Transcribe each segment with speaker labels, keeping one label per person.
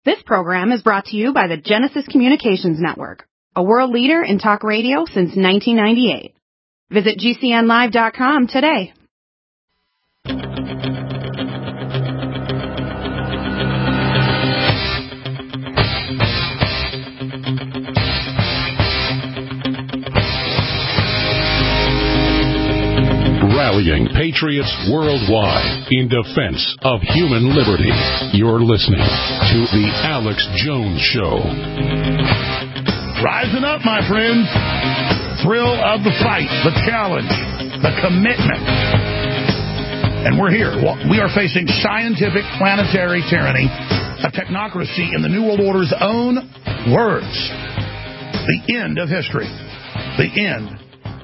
Speaker 1: This program is brought to you by the Genesis Communications Network, a world leader in talk radio since 1998. Visit GCNlive.com today.
Speaker 2: Rallying patriots worldwide in defense of human liberty. You're listening to The Alex Jones Show.
Speaker 3: Rising up, my friends. Thrill of the fight, the challenge, the commitment. And we're here. We are facing scientific planetary tyranny, a technocracy in the New World Order's own words. The end of history. The end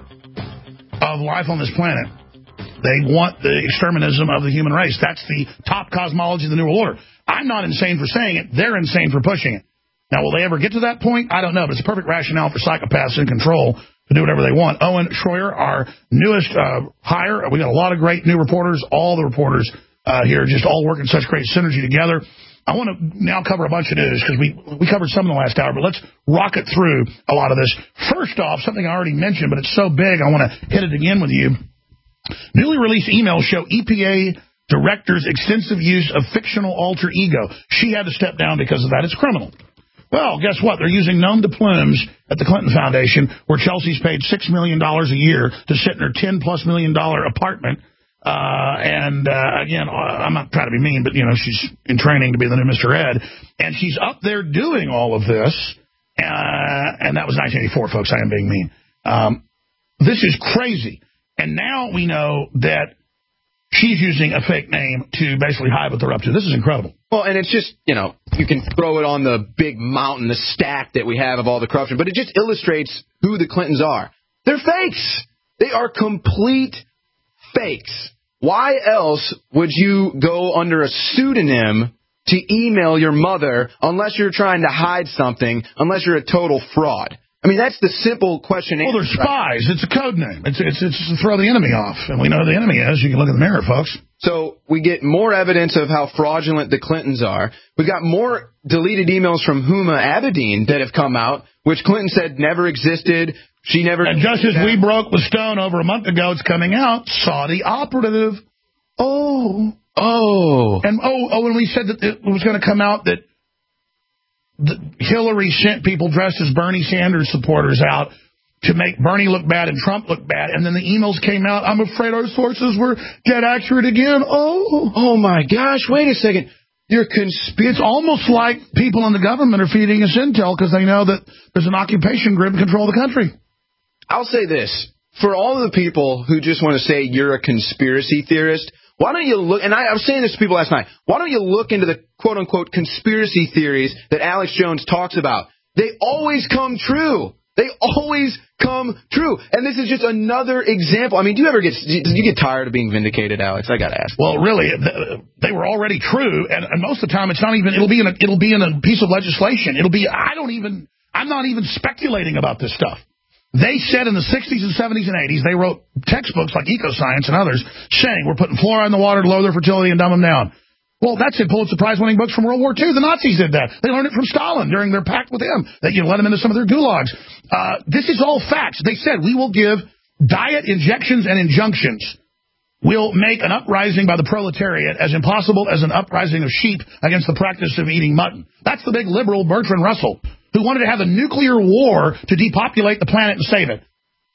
Speaker 3: of life on this planet. They want the exterminism of the human race. That's the top cosmology of the New World Order. I'm not insane for saying it. They're insane for pushing it. Now, will they ever get to that point? I don't know, but it's a perfect rationale for psychopaths in control to do whatever they want. Owen Schroyer, our newest hire. We got a lot of great new reporters. All the reporters here just all working such great synergy together. I want to now cover a bunch of news because we covered some in the last hour, but let's rocket through a lot of this. First off, something I already mentioned, but it's so big, I want to hit it again with you. Newly released emails show EPA director's extensive use of fictional alter ego. She had to step down because of that. It's criminal. Well, guess what? They're using nom de plumes at the Clinton Foundation, where Chelsea's paid $6 million a year to sit in her $10+ million apartment. Again, I'm not trying to be mean, but, you know, she's in training to be the new Mr. Ed. And she's up there doing all of this. And that was 1984, folks. I am being mean. This is crazy. And now we know that she's using a fake name to basically hide what they're up to. This is incredible.
Speaker 4: Well, and it's just, you know, you can throw it on the big mountain, the stack that we have of all the corruption, but it just illustrates who the Clintons are. They're fakes. They are complete fakes. Why else would you go under a pseudonym to email your mother unless you're trying to hide something, unless you're a total fraud? I mean, that's the simple question.
Speaker 3: Well, they're spies. It's a code name. It's to throw the enemy off. And we know who the enemy is. You can look in the mirror, folks.
Speaker 4: So we get more evidence of how fraudulent the Clintons are. We've got more deleted emails from Huma Abedin that have come out, which Clinton said never existed. She never...
Speaker 3: And just as we broke with Stone over a month ago, it's coming out. Saudi operative. Oh. And when we said that it was going to come out that Hillary sent people dressed as Bernie Sanders supporters out to make Bernie look bad and Trump look bad. And then the emails came out. I'm afraid our sources were dead accurate again. Oh, my gosh. Wait a second. It's almost like people in the government are feeding us intel because they know that there's an occupation group to control the country.
Speaker 4: I'll say this. For all of the people who just want to say you're a conspiracy theorist, why don't you look, and I was saying this to people last night, why don't you look into the quote-unquote conspiracy theories that Alex Jones talks about? They always come true. They always come true. And this is just another example. I mean, do you get tired of being vindicated, Alex? I got to ask.
Speaker 3: Well, really, they were already true, and most of the time it's not even, it'll be in a piece of legislation. I'm not even speculating about this stuff. They said in the 60s and 70s and 80s, they wrote textbooks like Ecoscience and others saying we're putting fluoride in the water to lower their fertility and dumb them down. Well, that's in Pulitzer Prize-winning books from World War II. The Nazis did that. They learned it from Stalin during their pact with him, that you let them into some of their gulags. This is all facts. They said we will give diet injections and injunctions. We'll make an uprising by the proletariat as impossible as an uprising of sheep against the practice of eating mutton. That's the big liberal Bertrand Russell, who wanted to have a nuclear war to depopulate the planet and save it.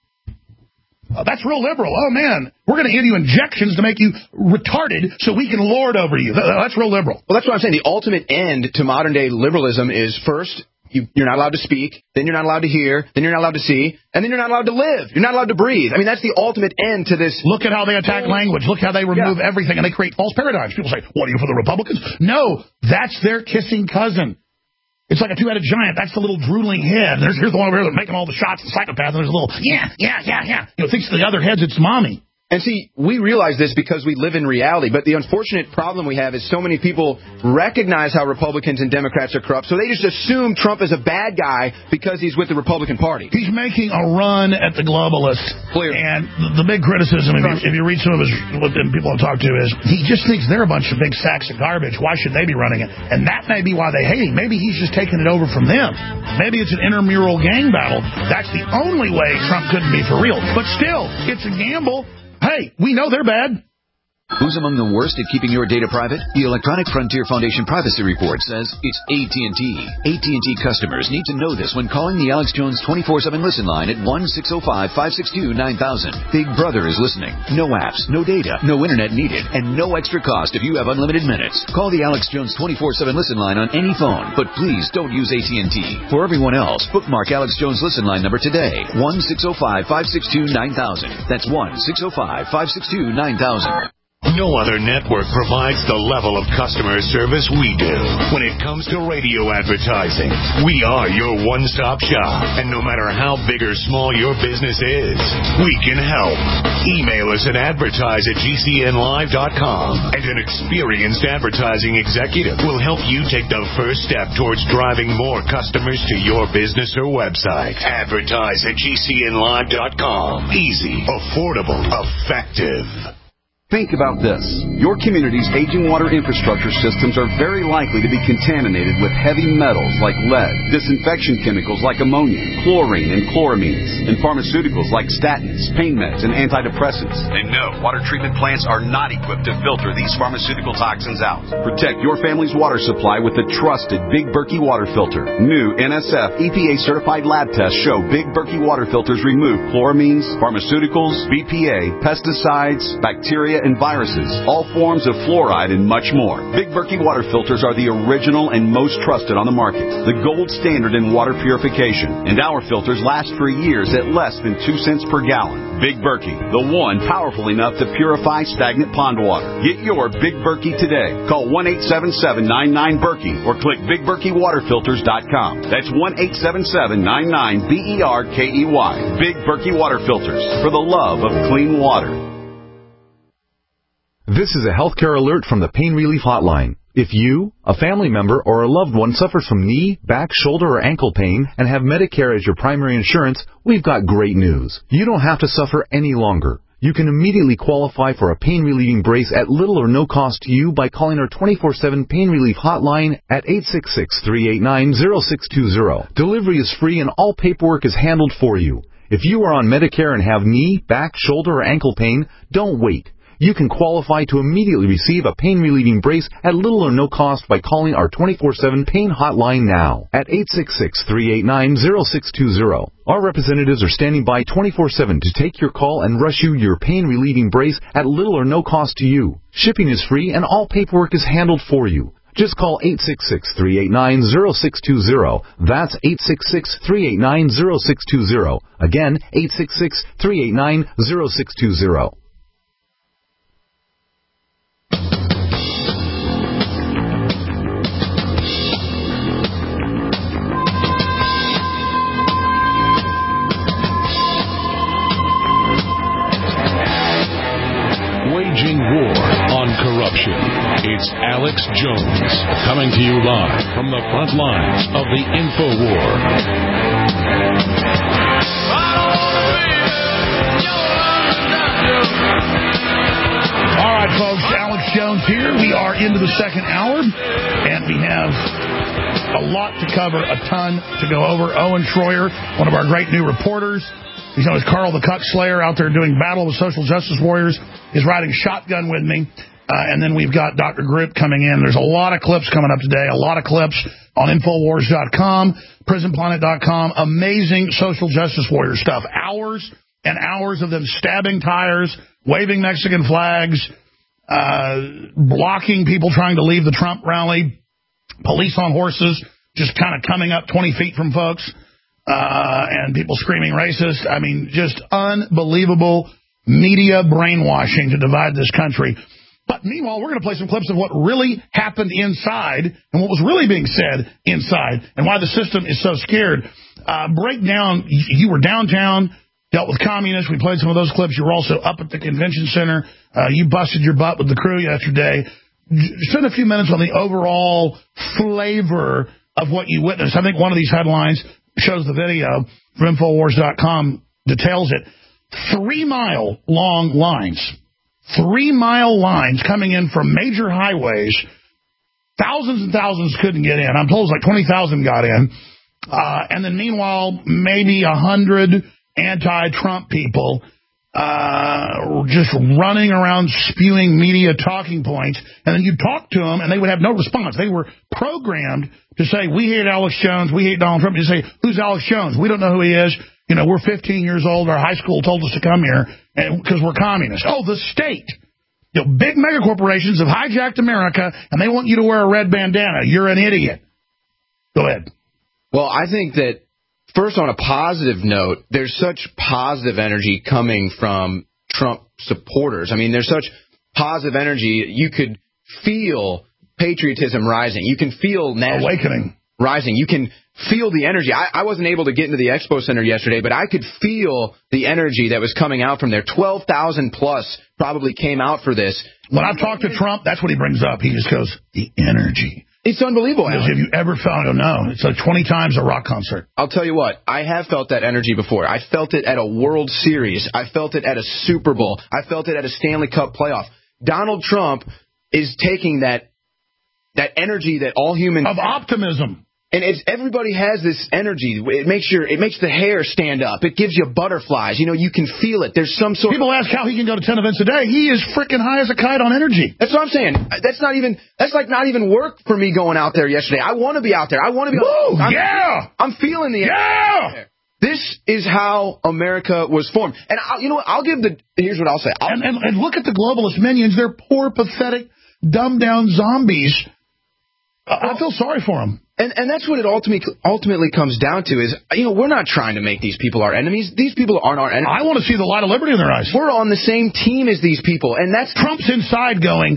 Speaker 3: That's real liberal. Oh, man, we're going to give you injections to make you retarded so we can lord over you. That's real liberal.
Speaker 4: Well, that's what I'm saying. The ultimate end to modern-day liberalism is, first, you're not allowed to speak, then you're not allowed to hear, then you're not allowed to see, and then you're not allowed to live. You're not allowed to breathe. I mean, that's the ultimate end to this.
Speaker 3: Look at how they attack language. Look how they remove everything, and they create false paradigms. People say, what are you for the Republicans? No, that's their kissing cousin. It's like a two-headed giant. That's the little drooling head. Here's the one over here that's making all the shots, the psychopath, and there's a little, yeah. You know, thinks the other head's its mommy.
Speaker 4: And see, we realize this because we live in reality, but the unfortunate problem we have is so many people recognize how Republicans and Democrats are corrupt, so they just assume Trump is a bad guy because he's with the Republican Party.
Speaker 3: He's making a run at the globalists.
Speaker 4: Clear.
Speaker 3: And the big criticism, if you read some of his, what people I've talked to, is he just thinks they're a bunch of big sacks of garbage. Why should they be running it? And that may be why they hate him. Maybe he's just taking it over from them. Maybe it's an intramural gang battle. That's the only way Trump couldn't be for real. But still, it's a gamble. Hey, we know they're bad.
Speaker 5: Who's among the worst at keeping your data private? The Electronic Frontier Foundation Privacy Report says it's AT&T. AT&T customers need to know this when calling the Alex Jones 24/7 listen line at 1-605-562-9000. Big Brother is listening. No apps, no data, no internet needed, and no extra cost if you have unlimited minutes. Call the Alex Jones 24/7 listen line on any phone, but please don't use AT&T. For everyone else, bookmark Alex Jones listen line number today. 1-605-562-9000. That's 1-605-562-9000.
Speaker 2: No other network provides the level of customer service we do. When it comes to radio advertising, we are your one-stop shop. And no matter how big or small your business is, we can help. Email us at advertise@gcnlive.com, and an experienced advertising executive will help you take the first step towards driving more customers to your business or website. Advertise@gcnlive.com. Easy, affordable, effective.
Speaker 6: Think about this. Your community's aging water infrastructure systems are very likely to be contaminated with heavy metals like lead, disinfection chemicals like ammonia, chlorine and chloramines, and pharmaceuticals like statins, pain meds, and antidepressants. And no, water treatment plants are not equipped to filter these pharmaceutical toxins out. Protect your family's water supply with the trusted Big Berkey water filter. New NSF EPA-certified lab tests show Big Berkey water filters remove chloramines, pharmaceuticals, BPA, pesticides, bacteria, and viruses, all forms of fluoride, and much more. Big Berkey water filters are the original and most trusted on the market, the gold standard in water purification, and our filters last for years at less than 2 cents per gallon. Big Berkey, the one powerful enough to purify stagnant pond water. Get your Big Berkey today. Call 1-877-99-BERKEY or click BigBerkeyWaterFilters.com. That's 1-877-99-BERKEY. Big Berkey Water Filters, for the love of clean water.
Speaker 7: This is a healthcare alert from the Pain Relief Hotline. If you, a family member, or a loved one suffers from knee, back, shoulder, or ankle pain and have Medicare as your primary insurance, we've got great news. You don't have to suffer any longer. You can immediately qualify for a pain-relieving brace at little or no cost to you by calling our 24/7 Pain Relief Hotline at 866-389-0620. Delivery is free and all paperwork is handled for you. If you are on Medicare and have knee, back, shoulder, or ankle pain, don't wait. You can qualify to immediately receive a pain-relieving brace at little or no cost by calling our 24/7 Pain Hotline now at 866-389-0620. Our representatives are standing by 24/7 to take your call and rush you your pain-relieving brace at little or no cost to you. Shipping is free and all paperwork is handled for you. Just call 866-389-0620. That's 866-389-0620. Again, 866-389-0620.
Speaker 2: Waging war on corruption. It's Alex Jones coming to you live from the front lines of the InfoWar.
Speaker 3: All right, folks, Alex Jones here. We are into the second hour, and we have a lot to cover, a ton to go over. Owen Schroyer, one of our great new reporters. He's known as Carl the Cut Slayer out there doing battle with social justice warriors. He's riding shotgun with me. And then we've got Dr. Group coming in. There's a lot of clips coming up today, a lot of clips on Infowars.com, PrisonPlanet.com. Amazing social justice warrior stuff. Hours and hours of them stabbing tires, waving Mexican flags, blocking people trying to leave the Trump rally, police on horses just kind of coming up 20 feet from folks. And people screaming racist. I mean, just unbelievable media brainwashing to divide this country. But meanwhile, we're going to play some clips of what really happened inside and what was really being said inside and why the system is so scared. Break down, you were downtown dealt with communists. We played some of those clips. You were also up at the convention center. You busted your butt with the crew yesterday. Spend a few minutes on the overall flavor of what you witnessed. I think one of these headlines shows the video from Infowars.com, details it. 3-mile long lines. 3-mile lines coming in from major highways. Thousands and thousands couldn't get in. I'm told it was like 20,000 got in. And then meanwhile, maybe 100 anti-Trump people just running around spewing media talking points. And then you talk to them, and they would have no response. They were programmed to say, we hate Alex Jones, we hate Donald Trump. You say, who's Alex Jones? We don't know who he is. You know, we're 15 years old. Our high school told us to come here because we're communists. Oh, the state. You know, big mega corporations have hijacked America, and they want you to wear a red bandana. You're an idiot. Go ahead.
Speaker 4: Well, I think that, first, on a positive note, there's such positive energy coming from Trump supporters. I mean, there's such positive energy. You could feel patriotism rising. You can feel national
Speaker 3: awakening
Speaker 4: rising. You can feel the energy. I wasn't able to get into the Expo Center yesterday, but I could feel the energy that was coming out from there. 12,000 plus probably came out for this.
Speaker 3: When I've talked to Trump, that's what he brings up. He just goes, the energy.
Speaker 4: It's unbelievable.
Speaker 3: Have you ever felt it? No. It's like 20 times a rock concert.
Speaker 4: I'll tell you what. I have felt that energy before. I felt it at a World Series. I felt it at a Super Bowl. I felt it at a Stanley Cup playoff. Donald Trump is taking that energy that all humans
Speaker 3: of optimism.
Speaker 4: And everybody has this energy. It makes the hair stand up. It gives you butterflies. You know, you can feel it. There's some sort.
Speaker 3: People ask how he can go to 10 events a day. He is freaking high as a kite on energy.
Speaker 4: That's what I'm saying. That's like not even work for me going out there yesterday. I want to be out there. I want to be.
Speaker 3: Woo, I'm
Speaker 4: feeling the
Speaker 3: energy.
Speaker 4: Yeah. This is how America was formed. And you know what? Here's what I'll say.
Speaker 3: And look at the globalist minions. They're poor, pathetic, dumbed down zombies. I feel sorry for them.
Speaker 4: And that's what it ultimately comes down to is, you know, we're not trying to make these people our enemies. These people aren't our enemies.
Speaker 3: I want to see the light of liberty in their eyes.
Speaker 4: We're on the same team as these people. And that's
Speaker 3: Trump's inside going,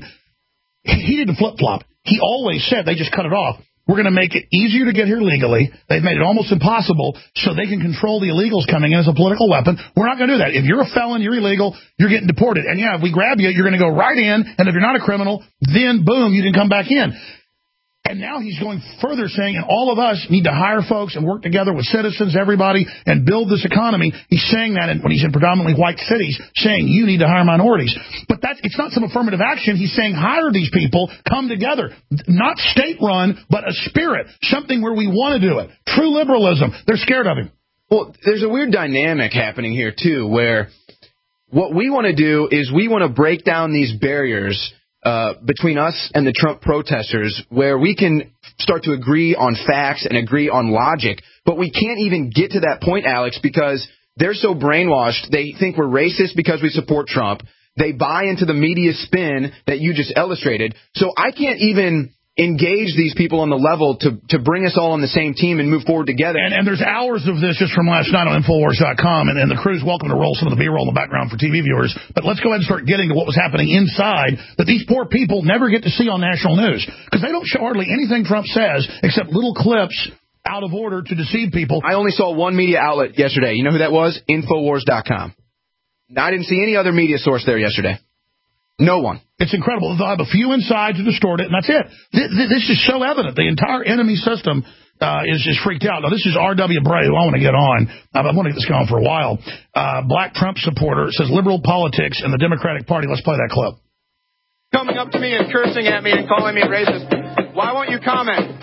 Speaker 3: he didn't flip-flop. He always said, they just cut it off. We're going to make it easier to get here legally. They've made it almost impossible so they can control the illegals coming in as a political weapon. We're not going to do that. If you're a felon, you're illegal, you're getting deported. And, yeah, if we grab you, you're going to go right in. And if you're not a criminal, then, boom, you can come back in. And now he's going further saying, and all of us need to hire folks and work together with citizens, everybody, and build this economy. He's saying that when he's in predominantly white cities, saying you need to hire minorities. But it's not some affirmative action. He's saying hire these people, come together. Not state-run, but a spirit, something where we want to do it. True liberalism. They're scared of him.
Speaker 4: Well, there's a weird dynamic happening here, too, where what we want to do is we want to break down these barriers between us and the Trump protesters, where we can start to agree on facts and agree on logic. But we can't even get to that point, Alex, because they're so brainwashed. They think we're racist because we support Trump. They buy into the media spin that you just illustrated. So I can't even engage these people on the level to bring us all on the same team and move forward together.
Speaker 3: And there's hours of this just from last night on Infowars.com, and the crew's welcome to roll some of the B-roll in the background for TV viewers. But let's go ahead and start getting to what was happening inside that these poor people never get to see on national news, because they don't show hardly anything Trump says except little clips out of order to deceive people.
Speaker 4: I only saw one media outlet yesterday. You know who that was? Infowars.com. I didn't see any other media source there yesterday. No one.
Speaker 3: It's incredible. They'll have a few inside to distort it, and that's it. This is so evident. The entire enemy system is just freaked out. Now, this is R.W. Bray, who I want to get on. I've wanted to get this going for a while. Black Trump supporter, says liberal politics and the Democratic Party. Let's play that clip.
Speaker 8: Coming up to me and cursing at me and calling me racist. Why won't you comment?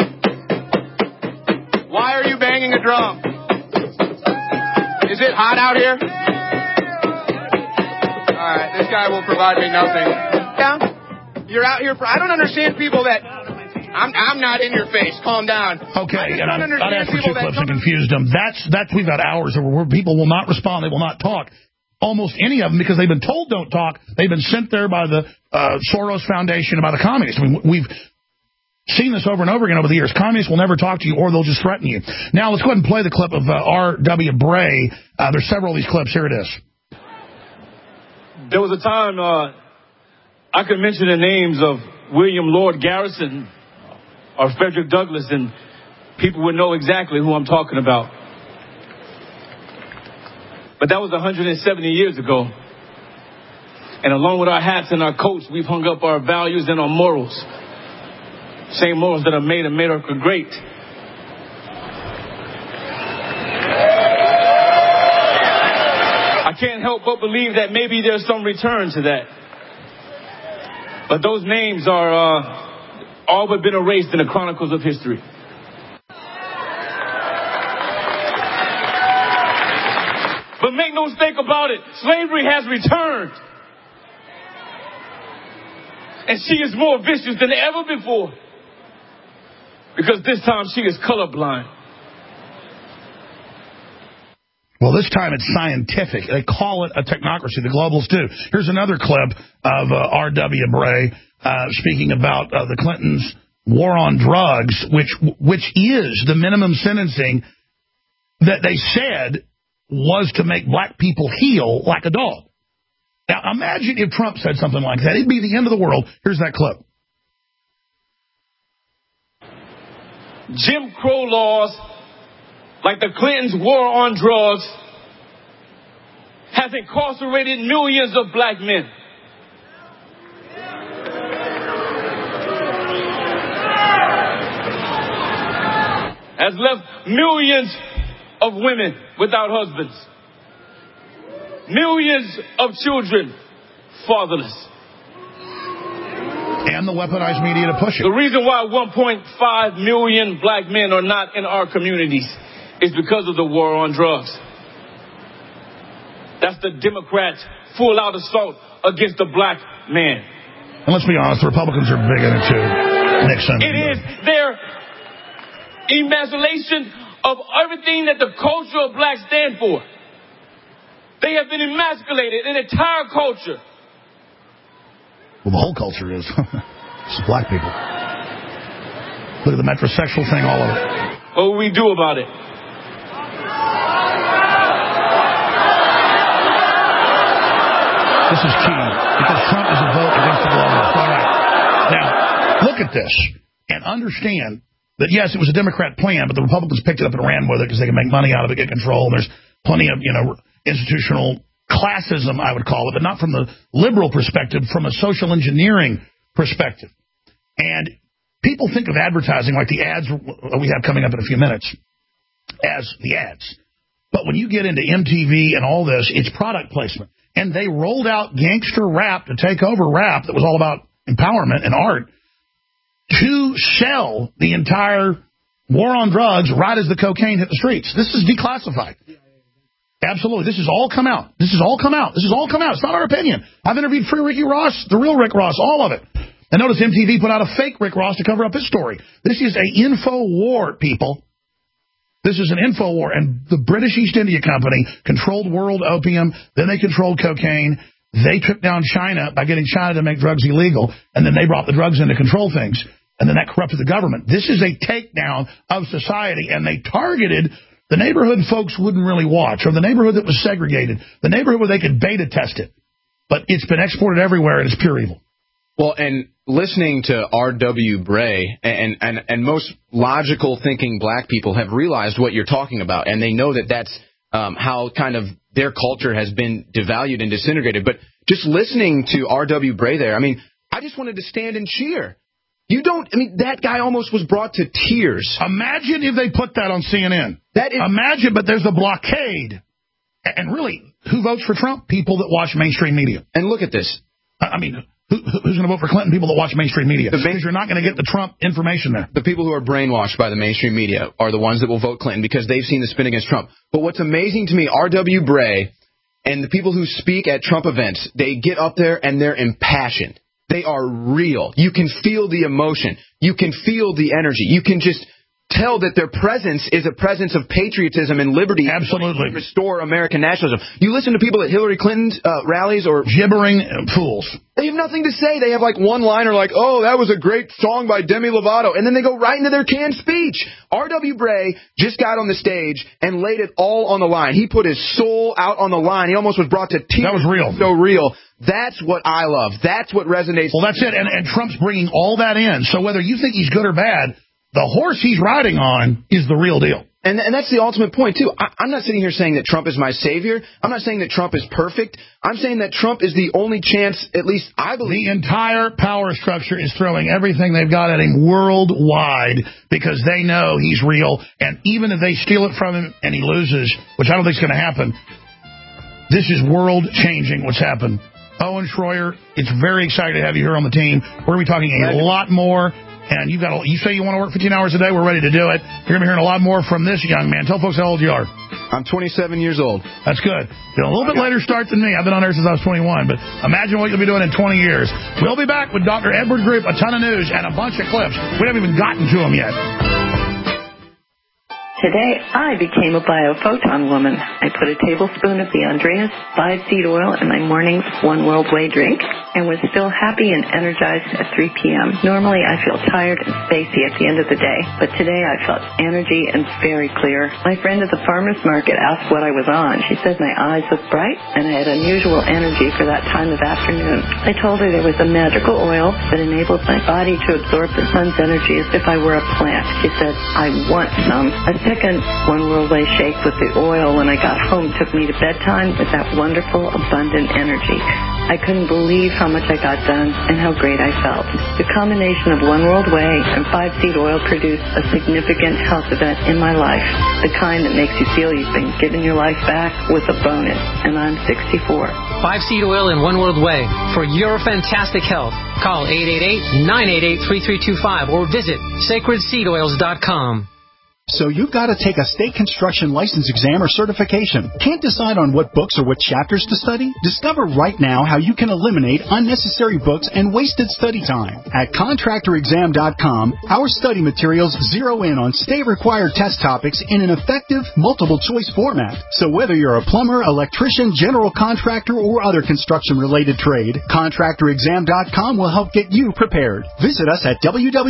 Speaker 8: Why are you banging a drum? Is it hot out here? All right, this guy will provide me nothing. Yeah, you're out here. I don't understand people that. I'm not in your face. Calm down.
Speaker 3: Okay, and I'd ask for two clips and confused them. That's we've got hours where people will not respond. They will not talk. Almost any of them, because they've been told don't talk. They've been sent there by the Soros Foundation and by the communists. I mean, we've seen this over and over again over the years. Communists will never talk to you, or they'll just threaten you. Now, let's go ahead and play the clip of R.W. Bray. There's several of these clips. Here it is.
Speaker 9: There was a time I could mention the names of William Lord Garrison or Frederick Douglass, and people would know exactly who I'm talking about. But that was 170 years ago. And along with our hats and our coats, we've hung up our values and our morals. Same morals that have made America great. I can't help but believe that maybe there's some return to that. But those names are all but been erased in the chronicles of history. But make no mistake about it, slavery has returned. And she is more vicious than ever before. Because this time she is colorblind.
Speaker 3: Well, this time it's scientific. They call it a technocracy. The globalists do. Here's another clip of R.W. Bray speaking about the Clintons' war on drugs, which is the minimum sentencing that they said was to make black people heal like a dog. Now, imagine if Trump said something like that. It'd be the end of the world. Here's that clip.
Speaker 9: Jim Crow laws, like the Clintons' war on drugs, has incarcerated millions of black men. Has left millions of women without husbands. Millions of children fatherless.
Speaker 3: And the weaponized media to push it.
Speaker 9: The reason why 1.5 million black men are not in our communities is because of the war on drugs. That's the Democrats' full-out assault against the black man.
Speaker 3: And let's be honest, the Republicans are big in it too. Nixon.
Speaker 9: It is their emasculation of everything that the culture of blacks stand for. They have been emasculated, an entire culture.
Speaker 3: Well, the whole culture is. It's black people. Look at the metrosexual thing, all of it.
Speaker 9: What will we do about it?
Speaker 3: This is key, because Trump is a vote against the globalists. All right. Now, look at this and understand that, yes, it was a Democrat plan, but the Republicans picked it up and ran with it because they can make money out of it, get control, and there's plenty of, institutional classism, I would call it, but not from the liberal perspective, from a social engineering perspective. And people think of advertising like the ads we have coming up in a few minutes as the ads. But when you get into MTV and all this, it's product placement. And they rolled out gangster rap to take over rap that was all about empowerment and art to sell the entire war on drugs right as the cocaine hit the streets. This is declassified. Absolutely. This has all come out. This has all come out. This has all come out. It's not our opinion. I've interviewed Free Ricky Ross, the real Rick Ross, all of it. And notice MTV put out a fake Rick Ross to cover up his story. This is an info war, people. This is an info war. And the British East India Company controlled world opium. Then they controlled cocaine. They took down China by getting China to make drugs illegal. And then they brought the drugs in to control things. And then that corrupted the government. This is a takedown of society. And they targeted the neighborhood folks wouldn't really watch, or the neighborhood that was segregated, the neighborhood where they could beta test it. But it's been exported everywhere, and it's pure evil.
Speaker 4: Well, and listening to R.W. Bray and most logical thinking black people have realized what you're talking about, and they know that that's how kind of their culture has been devalued and disintegrated. But just listening to R.W. Bray there, I just wanted to stand and cheer. That guy almost was brought to tears.
Speaker 3: Imagine if they put that on CNN. Imagine, but there's a blockade. And really, who votes for Trump? People that watch mainstream media.
Speaker 4: And look at this.
Speaker 3: Who's going to vote for Clinton? People that watch mainstream media. Because you're not going to get the Trump information there.
Speaker 4: The people who are brainwashed by the mainstream media are the ones that will vote Clinton because they've seen the spin against Trump. But what's amazing to me, R.W. Bray and the people who speak at Trump events, they get up there and they're impassioned. They are real. You can feel the emotion. You can feel the energy. You can just tell that their presence is a presence of patriotism and liberty.
Speaker 3: Absolutely.
Speaker 4: To restore American nationalism. You listen to people at Hillary Clinton's rallies or
Speaker 3: gibbering fools.
Speaker 4: They have nothing to say. They have like one liner like, oh, that was a great song by Demi Lovato. And then they go right into their canned speech. R.W. Bray just got on the stage and laid it all on the line. He put his soul out on the line. He almost was brought to tears.
Speaker 3: That was real.
Speaker 4: So real. That's what I love. That's what resonates.
Speaker 3: Well, that's it. And Trump's bringing all that in. So whether you think he's good or bad, the horse he's riding on is the real deal.
Speaker 4: And that's the ultimate point, too. I'm not sitting here saying that Trump is my savior. I'm not saying that Trump is perfect. I'm saying that Trump is the only chance, at least I believe.
Speaker 3: The entire power structure is throwing everything they've got at him worldwide because they know he's real. And even if they steal it from him and he loses, which I don't think is going to happen, this is world-changing what's happened. Owen Schroyer, it's very exciting to have you here on the team. We're going to be talking a lot more. And you say you want to work 15 hours a day, we're ready to do it. You're going to be hearing a lot more from this young man. Tell folks how old you are.
Speaker 4: I'm 27 years old.
Speaker 3: That's good. A little bit later start than me. I've been on there since I was 21, but imagine what you'll be doing in 20 years. We'll be back with Dr. Edward Group, a ton of news, and a bunch of clips. We haven't even gotten to them yet.
Speaker 10: Today, I became a biophoton woman. I put a tablespoon of the Andreas 5-seed oil in my morning's One World Way drink and was still happy and energized at 3 p.m. Normally, I feel tired and spacey at the end of the day, but today I felt energy and very clear. My friend at the farmer's market asked what I was on. She said my eyes looked bright and I had unusual energy for that time of afternoon. I told her there was a magical oil that enabled my body to absorb the sun's energy as if I were a plant. She said, I want some. A second One World Way shake with the oil when I got home took me to bedtime with that wonderful, abundant energy. I couldn't believe how much I got done and how great I felt. The combination of One World Way and 5-seed oil produced a significant health event in my life, the kind that makes you feel you've been given your life back with a bonus, and I'm 64.
Speaker 11: 5-seed oil and One World Way for your fantastic health. Call 888-988-3325 or visit sacredseedoils.com.
Speaker 12: So you've got to take a state construction license exam or certification. Can't decide on what books or what chapters to study? Discover right now how you can eliminate unnecessary books and wasted study time. At contractorexam.com, our study materials zero in on state-required test topics in an effective, multiple-choice format. So whether you're a plumber, electrician, general contractor, or other construction-related trade, contractorexam.com will help get you prepared. Visit us at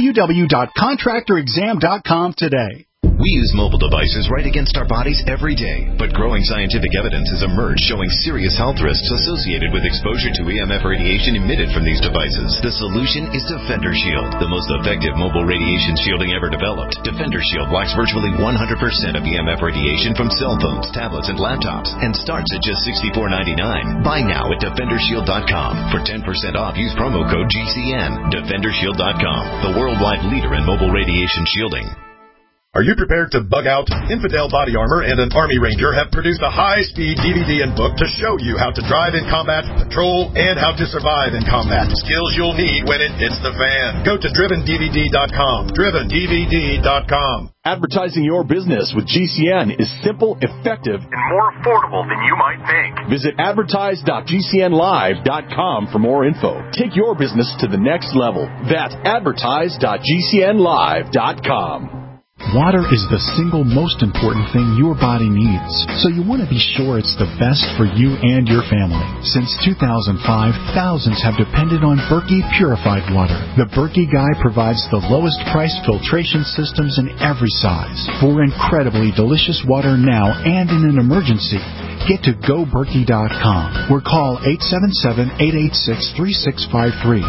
Speaker 12: www.contractorexam.com today.
Speaker 5: We use mobile devices right against our bodies every day, but growing scientific evidence has emerged showing serious health risks associated with exposure to EMF radiation emitted from these devices. The solution is Defender Shield, the most effective mobile radiation shielding ever developed. Defender Shield blocks virtually 100% of EMF radiation from cell phones, tablets, and laptops, and starts at just $64.99. Buy now at DefenderShield.com. For 10% off, use promo code GCN. DefenderShield.com, the worldwide leader in mobile radiation shielding.
Speaker 13: Are you prepared to bug out? Infidel Body Armor and an Army Ranger have produced a high-speed DVD and book to show you how to drive in combat, patrol, and how to survive in combat. Skills you'll need when it hits the fan. Go to DrivenDVD.com. DrivenDVD.com.
Speaker 14: Advertising your business with GCN is simple, effective, and more affordable than you might think. Visit advertise.gcnlive.com for more info. Take your business to the next level. That's advertise.gcnlive.com.
Speaker 12: Water is the single most important thing your body needs, so you want to be sure it's the best for you and your family. Since 2005, thousands have depended on Berkey purified water. The Berkey Guy provides the lowest price filtration systems in every size. For incredibly delicious water now and in an emergency, get to GoBerkey.com or call 877-886-3653.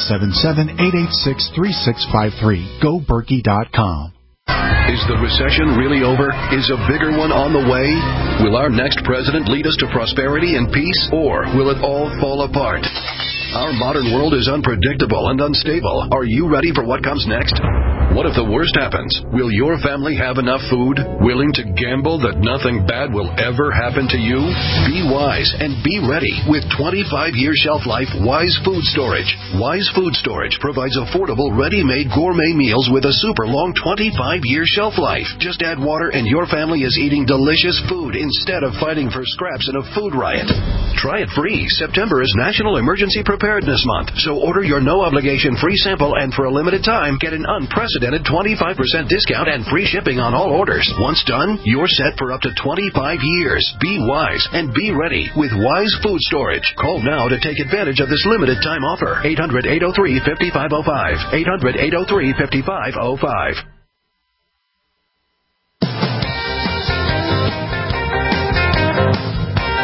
Speaker 12: 877-886-3653. GoBerkey.com.
Speaker 15: Is the recession really over? Is a bigger one on the way? Will our next president lead us to prosperity and peace, or will it all fall apart? Our modern world is unpredictable and unstable. Are you ready for what comes next? What if the worst happens? Will your family have enough food? Willing to gamble that nothing bad will ever happen to you? Be wise and be ready with 25-year shelf life Wise Food Storage. Wise Food Storage provides affordable, ready-made gourmet meals with a super long 25-year shelf life. Just add water and your family is eating delicious food instead of fighting for scraps in a food riot. Try it free. September is National Emergency Preparedness Month, so order your no-obligation free sample and for a limited time, get an unprecedented 25% discount and free shipping on all orders. Once done, you're set for up to 25 years. Be wise and be ready with Wise Food Storage. Call now to take advantage of this limited time offer. 800-803-5505. 800-803-5505.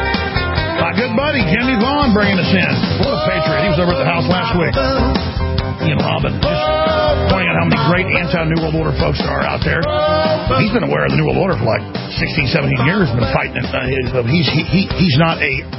Speaker 3: My good buddy Jimmy Vaughn bringing us in. What a patriot. He was over at the house last week. Ian Robin, just pointing out how many great anti-New World Order folks there are out there. He's been aware of the New World Order for like 16, 17 years, been fighting it. He's not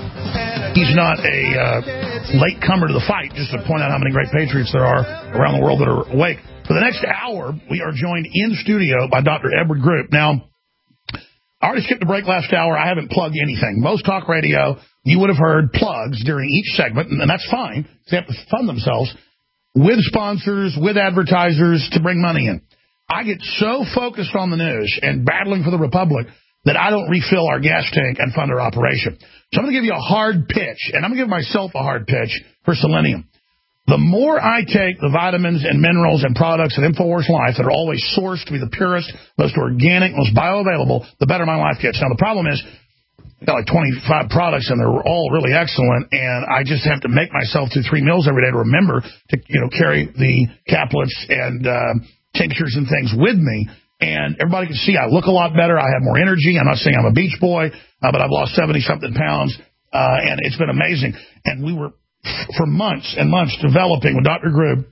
Speaker 3: a late comer to the fight, just to point out how many great patriots there are around the world that are awake. For the next hour, we are joined in studio by Dr. Edward Group. Now, I already skipped the break last hour. I haven't plugged anything. Most talk radio, you would have heard plugs during each segment, and that's fine. They have to fund themselves with sponsors, with advertisers to bring money in. I get so focused on the news and battling for the Republic that I don't refill our gas tank and fund our operation. So I'm going to give you a hard pitch, and I'm going to give myself a hard pitch for selenium. The more I take the vitamins and minerals and products of InfoWars Life that are always sourced to be the purest, most organic, most bioavailable, the better my life gets. Now, the problem is I've got like 25 products, and they're all really excellent, and I just have to make myself do 3 meals every day to remember to carry the caplets and tinctures and things with me. And everybody can see I look a lot better. I have more energy. I'm not saying I'm a beach boy, but I've lost 70-something pounds, and it's been amazing. And we were for months and months developing with Dr. Grube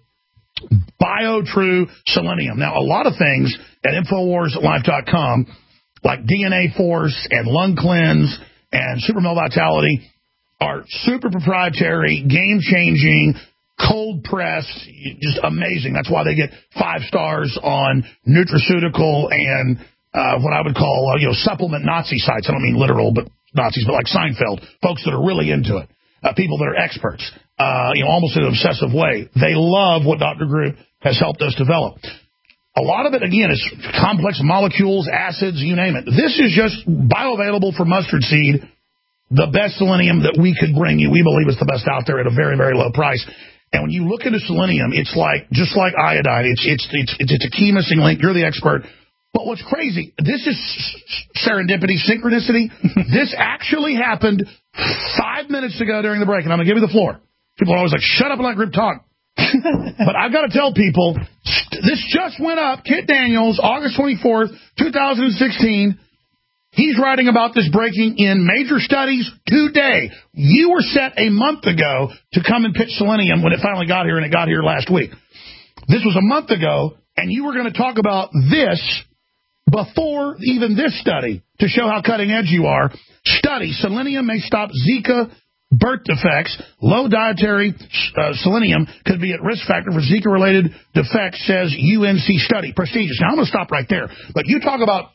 Speaker 3: BioTrue Selenium. Now, a lot of things at InfoWarsLife.com, like DNA Force and Lung Cleanse and Super Male Vitality, are super proprietary, game-changing, cold-pressed, just amazing. That's why they get 5 stars on nutraceutical and what I would call supplement Nazi sites. I don't mean literal but Nazis, but like Seinfeld, folks that are really into it. People that are experts, almost in an obsessive way. They love what Dr. Group has helped us develop. A lot of it, again, is complex molecules, acids, you name it. This is just bioavailable for mustard seed, the best selenium that we could bring you. We believe it's the best out there at a very, very low price. And when you look into selenium, it's like just like iodine. It's a key missing link. You're the expert. But what's crazy, this is serendipity, synchronicity. This actually happened 5 minutes ago during the break, and I'm going to give you the floor. People are always like, shut up and let Group talk. But I've got to tell people, this just went up. Kit Daniels, August 24th, 2016. He's writing about this breaking in Major Studies today. You were set a month ago to come and pitch selenium when it finally got here, and it got here last week. This was a month ago, and you were going to talk about this before even this study to show how cutting edge you are. Study, selenium may stop Zika birth defects. Low dietary selenium could be at risk factor for Zika-related defects, says UNC study. Prestigious. Now, I'm going to stop right there. But you talk about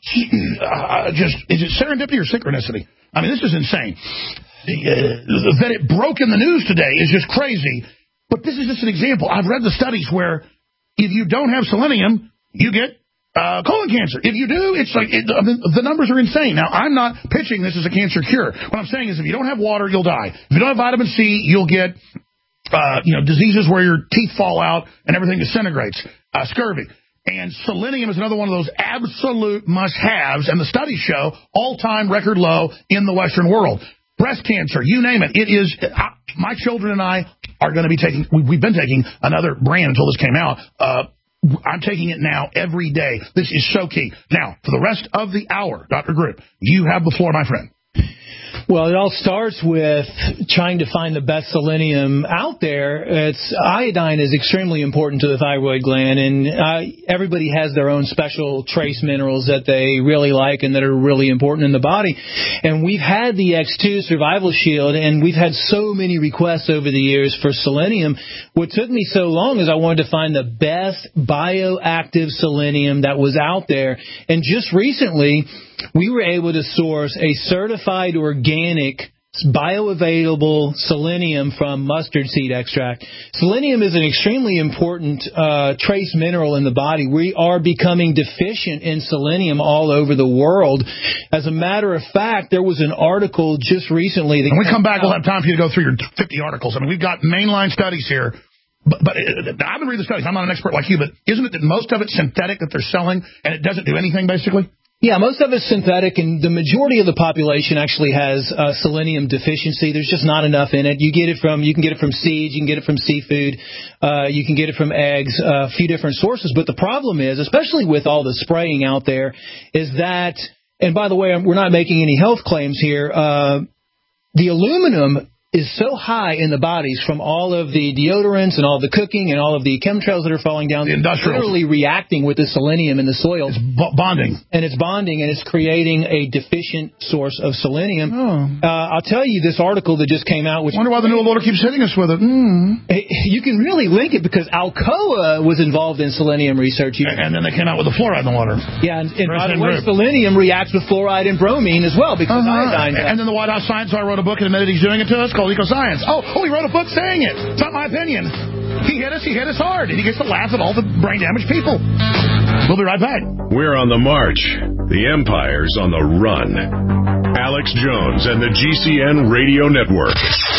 Speaker 3: is it serendipity or synchronicity? I mean, this is insane. That it broke in the news today is just crazy. But this is just an example. I've read the studies where if you don't have selenium, you get colon cancer. If you do, it's like the numbers are insane. Now, I'm not pitching this as a cancer cure. What I'm saying is if you don't have water, you'll die. If you don't have vitamin C, you'll get diseases where your teeth fall out and everything disintegrates, scurvy. And selenium is another one of those absolute must-haves, and the studies show all-time record low in the Western world. Breast cancer, you name it. It is. My children and I are going to be taking. We've been taking another brand until this came out. I'm taking it now every day. This is so key. Now, for the rest of the hour, Dr. Group, you have the floor, my friend.
Speaker 16: Well, it all starts with trying to find the best selenium out there. Iodine is extremely important to the thyroid gland, and everybody has their own special trace minerals that they really like and that are really important in the body. And we've had the X2 Survival Shield, and we've had so many requests over the years for selenium. What took me so long is I wanted to find the best bioactive selenium that was out there. And just recently, we were able to source a certified organic bioavailable selenium from mustard seed extract. Selenium is an extremely important trace mineral in the body. We are becoming deficient in selenium all over the world. As a matter of fact, there was an article just recently.
Speaker 3: When we come back, we'll have time for you to go through your 50 articles. I mean, we've got mainline studies here. But I've been reading the studies. I'm not an expert like you, but isn't it that most of it's synthetic that they're selling, and it doesn't do anything, basically?
Speaker 16: Yeah, most of it's synthetic, and the majority of the population actually has selenium deficiency. There's just not enough in it. You can get it from seeds, you can get it from seafood, you can get it from eggs, a few different sources. But the problem is, especially with all the spraying out there, is that, and by the way, we're not making any health claims here, the aluminum is so high in the bodies from all of the deodorants and all the cooking and all of the chemtrails that are falling down.
Speaker 3: The industrials.
Speaker 16: Literally reacting with the selenium in the soil.
Speaker 3: It's bonding.
Speaker 16: And it's bonding, and it's creating a deficient source of selenium.
Speaker 3: Oh.
Speaker 16: I'll tell you this article that just came out. Which
Speaker 3: wonder why the New World Order keeps hitting us with it.
Speaker 16: You can really link it because Alcoa was involved in selenium research.
Speaker 3: And then they came out with the fluoride in the water.
Speaker 16: Yeah, and by the way, selenium reacts with fluoride and bromine as well because iodine does.
Speaker 3: And then the White House Science Czar wrote a book and admitted he's doing it to us called Ecoscience. Oh, he wrote a book saying it. It's not my opinion. He hit us hard, and he gets to laugh at all the brain-damaged people. We'll be right back.
Speaker 2: We're on the march. The Empire's on the run. Alex Jones and the GCN Radio Network.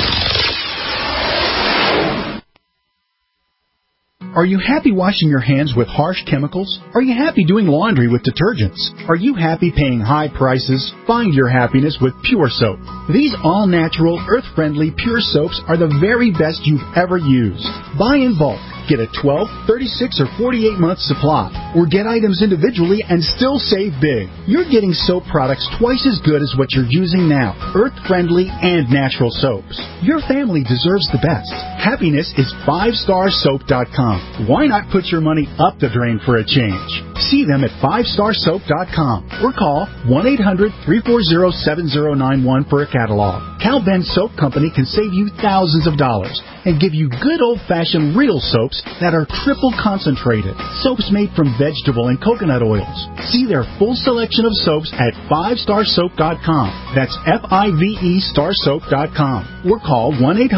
Speaker 12: Are you happy washing your hands with harsh chemicals? Are you happy doing laundry with detergents? Are you happy paying high prices? Find your happiness with Pure Soap. These all-natural, earth-friendly Pure Soaps are the very best you've ever used. Buy in bulk. Get a 12, 36, or 48-month supply. Or get items individually and still save big. You're getting soap products twice as good as what you're using now. Earth-friendly and natural soaps. Your family deserves the best. Happiness is 5starsoap.com. Why not put your money up the drain for a change? See them at 5starsoap.com or call 1-800-340-7091 for a catalog. Cal Ben Soap Company can save you thousands of dollars and give you good old-fashioned real soaps that are triple concentrated. Soaps made from vegetable and coconut oils. See their full selection of soaps at 5starsoap.com. That's F-I-V-E starsoap.com. Or call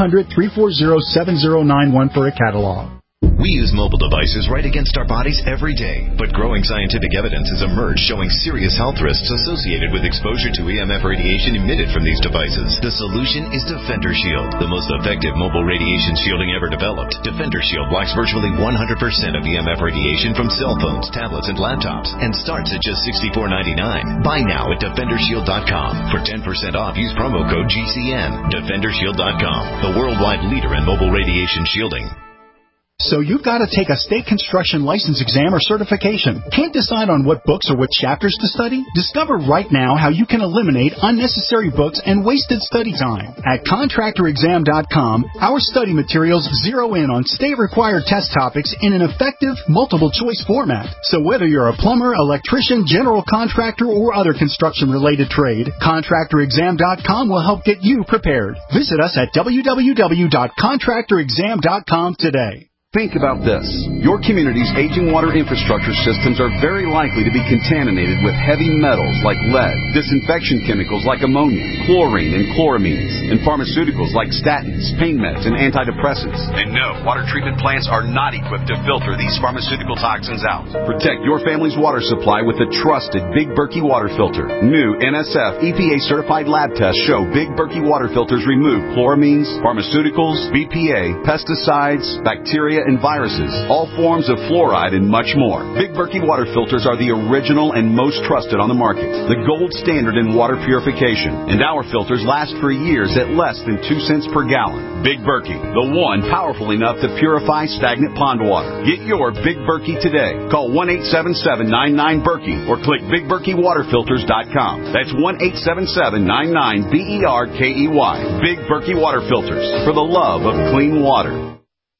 Speaker 12: 1-800-340-7091 for a catalog.
Speaker 5: We use mobile devices right against our bodies every day, but growing scientific evidence has emerged showing serious health risks associated with exposure to EMF radiation emitted from these devices. The solution is Defender Shield, the most effective mobile radiation shielding ever developed. Defender Shield blocks virtually 100% of EMF radiation from cell phones, tablets, and laptops, and starts at just $64.99. Buy now at DefenderShield.com. For 10% off, use promo code GCN. DefenderShield.com, the worldwide leader in mobile radiation shielding.
Speaker 12: So you've got to take a state construction license exam or certification. Can't decide on what books or what chapters to study? Discover right now how you can eliminate unnecessary books and wasted study time. At ContractorExam.com, our study materials zero in on state-required test topics in an effective, multiple-choice format. So whether you're a plumber, electrician, general contractor, or other construction-related trade, ContractorExam.com will help get you prepared. Visit us at www.ContractorExam.com today.
Speaker 6: Think about this. Your community's aging water infrastructure systems are very likely to be contaminated with heavy metals like lead, disinfection chemicals like ammonia, chlorine and chloramines, and pharmaceuticals like statins, pain meds, and antidepressants. And no, water treatment plants are not equipped to filter these pharmaceutical toxins out. Protect your family's water supply with the trusted Big Berkey water filter. New NSF EPA-certified lab tests show Big Berkey water filters remove chloramines, pharmaceuticals, BPA, pesticides, bacteria, and viruses, all forms of fluoride, and much more. Big Berkey water filters are the original and most trusted on the market, the gold standard in water purification, and our filters last for years at less than 2 cents per gallon. Big Berkey, the one powerful enough to purify stagnant pond water. Get your Big Berkey today. Call 1-877-99-BERKEY or click BigBerkeyWaterFilters.com. That's 1-877-99-BERKEY. Big Berkey Water Filters, for the love of clean water.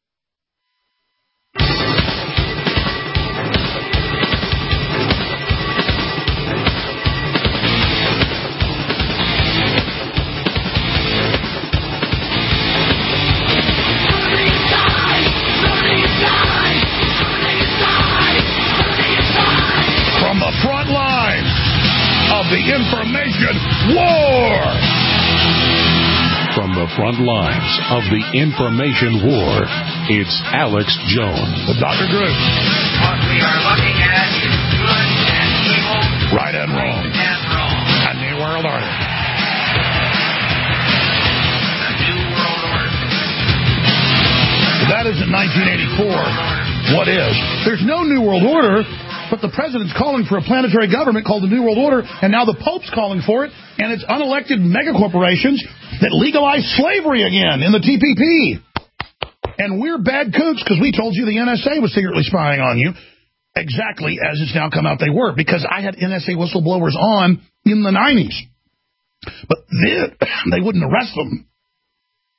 Speaker 3: Information war!
Speaker 2: From the front lines of the information war, it's Alex Jones.
Speaker 3: With Dr. Drew.
Speaker 17: What we are looking at is good and evil.
Speaker 3: Right and wrong. A new world order.
Speaker 17: The new world order.
Speaker 3: If that isn't 1984, what is? There's no new world order. But the president's calling for a planetary government called the New World Order, and now the Pope's calling for it, and it's unelected megacorporations that legalize slavery again in the TPP. And we're bad kooks because we told you the NSA was secretly spying on you, exactly as it's now come out they were, because I had NSA whistleblowers on in the 90s. But then they wouldn't arrest them.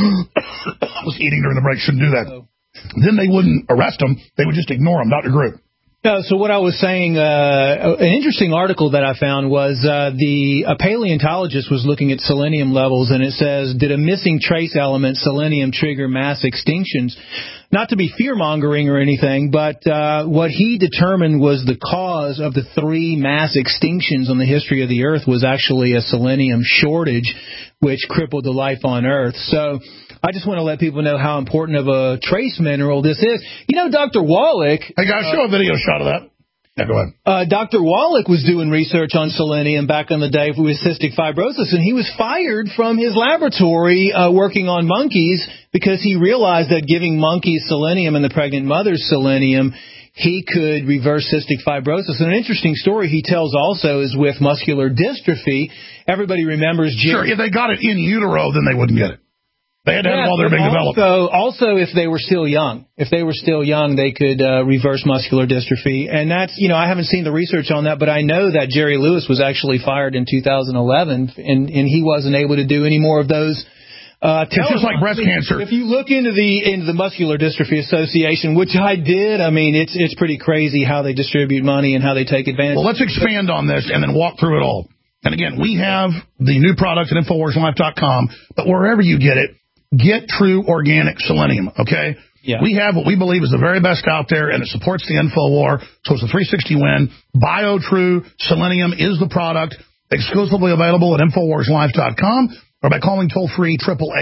Speaker 3: was eating during the break. Shouldn't do that. Then they wouldn't arrest them. They would just ignore them. Dr. Group.
Speaker 16: So what I was saying, an interesting article that I found was a paleontologist was looking at selenium levels, and it says, did a missing trace element, selenium, trigger mass extinctions? Not to be fear-mongering or anything, but what he determined was the cause of the 3 mass extinctions on the history of the Earth was actually a selenium shortage, which crippled the life on Earth. So I just want to let people know how important of a trace mineral this is. You know, Dr. Wallach...
Speaker 3: Hey, guys, show a video shot of that. Yeah, go ahead.
Speaker 16: Dr. Wallach was doing research on selenium back in the day with cystic fibrosis, and he was fired from his laboratory working on monkeys because he realized that giving monkeys selenium and the pregnant mothers selenium, he could reverse cystic fibrosis. And an interesting story he tells also is with muscular dystrophy. Everybody remembers...
Speaker 3: Sure, if they got it in utero, then they wouldn't get it. They had to have it while they were being developed.
Speaker 16: Also, if they were still young. If they were still young, they could reverse muscular dystrophy. And that's, you know, I haven't seen the research on that, but I know that Jerry Lewis was actually fired in 2011, and he wasn't able to do any more of those.
Speaker 3: It's just like breast cancer.
Speaker 16: If you look into the Muscular Dystrophy Association, which I did, I mean, it's pretty crazy how they distribute money and how they take advantage.
Speaker 3: Well, let's expand on this and then walk through it all. And again, we have the new products at InfoWarsLife.com, but wherever you get it, get true organic selenium, okay?
Speaker 16: Yeah.
Speaker 3: We have what we believe is the very best out there, and it supports the InfoWar, so it's a 360 win. BioTrue Selenium is the product, exclusively available at InfoWarsLife.com or by calling toll-free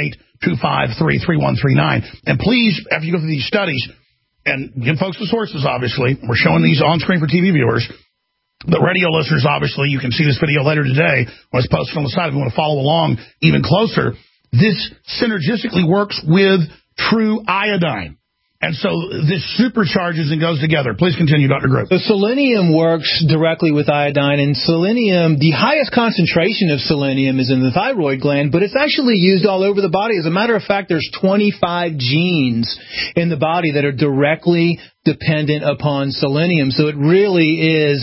Speaker 3: 888-253-3139. And please, after you go through these studies, and give folks the sources, obviously, we're showing these on screen for TV viewers, but radio listeners, obviously, you can see this video later today when it's posted on the site if you want to follow along even closer. This synergistically works with true iodine. And so this supercharges and goes together. Please continue, Dr. Group.
Speaker 16: So selenium works directly with iodine, and selenium, the highest concentration of selenium is in the thyroid gland, but it's actually used all over the body. As a matter of fact, there's 25 genes in the body that are directly dependent upon selenium. So it really is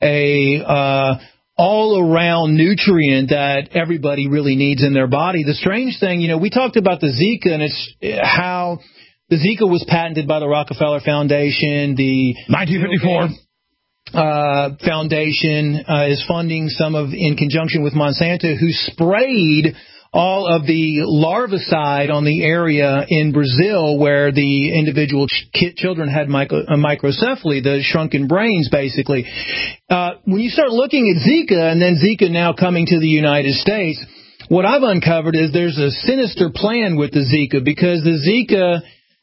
Speaker 16: a all-around nutrient that everybody really needs in their body. The strange thing, you know, we talked about the Zika, and it's how the Zika was patented by the Rockefeller Foundation. The
Speaker 3: 1954
Speaker 16: Foundation is funding in conjunction with Monsanto, who sprayed all of the larvicide on the area in Brazil where the individual children had microcephaly, the shrunken brains, basically. When you start looking at Zika, and then Zika now coming to the United States, what I've uncovered is there's a sinister plan with the Zika, because the Zika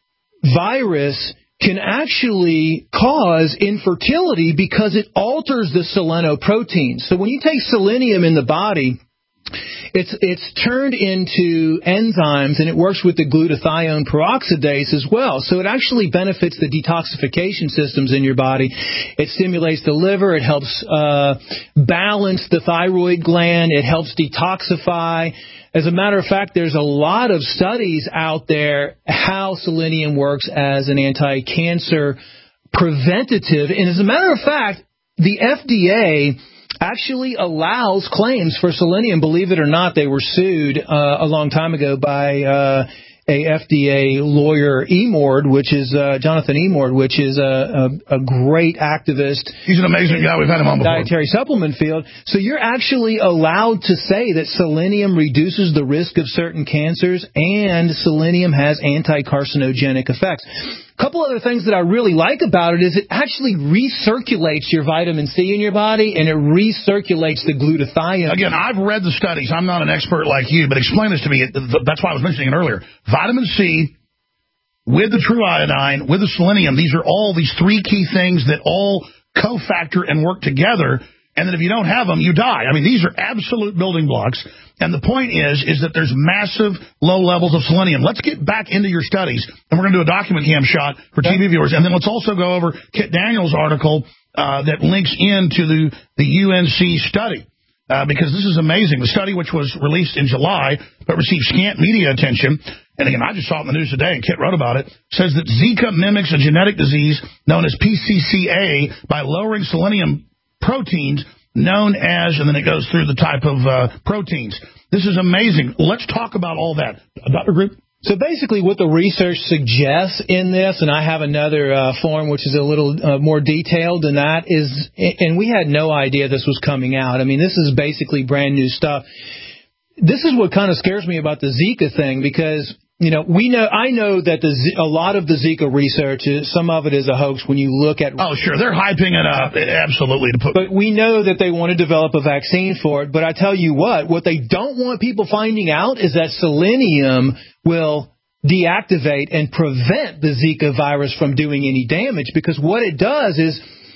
Speaker 16: virus can actually cause infertility because it alters the selenoprotein. So when you take selenium in the body, it's turned into enzymes, and it works with the glutathione peroxidase as well. So it actually benefits the detoxification systems in your body. It stimulates the liver. It helps balance the thyroid gland. It helps detoxify. As a matter of fact, there's a lot of studies out there how selenium works as an anti-cancer preventative. And as a matter of fact, the FDA actually allows claims for selenium. Believe it or not, they were sued a long time ago by a FDA lawyer, Jonathan Emord, which is a great activist.
Speaker 3: He's an amazing guy. We've had him on before.
Speaker 16: Dietary supplement field. So you're actually allowed to say that selenium reduces the risk of certain cancers, and selenium has anti-carcinogenic effects. A couple other things that I really like about it is it actually recirculates your vitamin C in your body, and it recirculates the glutathione.
Speaker 3: Again, I've read the studies. I'm not an expert like you, but explain this to me. That's why I was mentioning it earlier. Vitamin C with the true iodine, with the selenium, these are all these 3 key things that all cofactor and work together. And then if you don't have them, you die. I mean, these are absolute building blocks. And the point is that there's massive low levels of selenium. Let's get back into your studies, and we're going to do a document cam shot for TV viewers. And then let's also go over Kit Daniels' article that links into the UNC study, because this is amazing. The study, which was released in July but received scant media attention, and again, I just saw it in the news today, and Kit wrote about it, says that Zika mimics a genetic disease known as PCCA by lowering selenium proteins known as, and then it goes through the type of proteins. This is amazing. Let's talk about all that. Dr. Group?
Speaker 16: So basically what the research suggests in this, and I have another form which is a little more detailed than that, is, and we had no idea this was coming out. I mean, this is basically brand new stuff. This is what kind of scares me about the Zika thing, because I know that a lot of the Zika research, some of it is a hoax when you look at...
Speaker 3: Oh, sure. They're hyping it up, absolutely.
Speaker 16: But we know that they want to develop a vaccine for it. But I tell you what they don't want people finding out is that selenium will deactivate and prevent the Zika virus from doing any damage. Because what it does is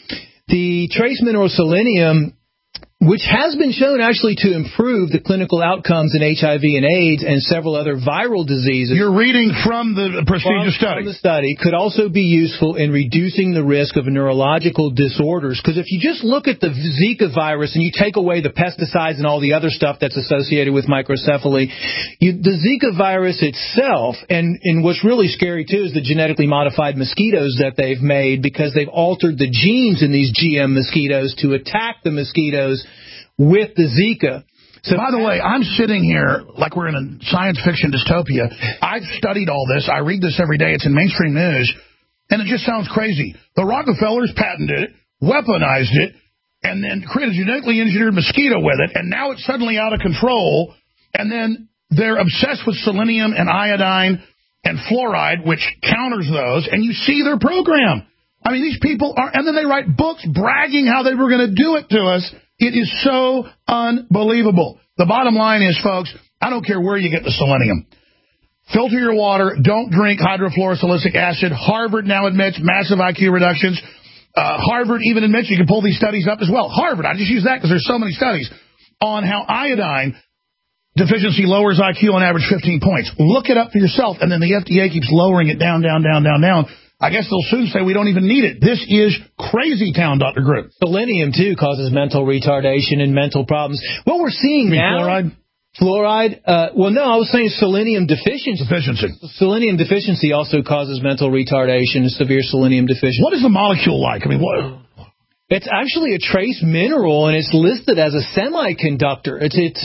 Speaker 16: the trace mineral selenium, which has been shown actually to improve the clinical outcomes in HIV and AIDS and several other viral diseases.
Speaker 3: You're reading from the prestigious study.
Speaker 16: From the study, could also be useful in reducing the risk of neurological disorders. Because if you just look at the Zika virus and you take away the pesticides and all the other stuff that's associated with microcephaly, the Zika virus itself, and what's really scary too is the genetically modified mosquitoes that they've made, because they've altered the genes in these GM mosquitoes to attack the mosquitoes with the Zika.
Speaker 3: So, by the way, I'm sitting here like we're in a science fiction dystopia. I've studied all this. I read this every day. It's in mainstream news. And it just sounds crazy. The Rockefellers patented it, weaponized it, and then created a genetically engineered mosquito with it. And now it's suddenly out of control. And then they're obsessed with selenium and iodine and fluoride, which counters those. And you see their program. I mean, these people are, and then they write books bragging how they were going to do it to us. It is so unbelievable. The bottom line is, folks, I don't care where you get the selenium. Filter your water. Don't drink hydrofluorosilicic acid. Harvard now admits massive IQ reductions. Harvard even admits, you can pull these studies up as well. Harvard, I just use that because there's so many studies on how iodine deficiency lowers IQ on average 15 points. Look it up for yourself, and then the FDA keeps lowering it down. I guess they'll soon say we don't even need it. This is crazy town, Dr. Groot.
Speaker 16: Selenium, too, causes mental retardation and mental problems. What we're seeing now...
Speaker 3: Fluoride?
Speaker 16: Fluoride? Well, no, I was saying selenium deficiency. Selenium deficiency also causes mental retardation, severe selenium deficiency.
Speaker 3: What is the molecule like? I mean, what...
Speaker 16: It's actually a trace mineral, and it's listed as a semiconductor.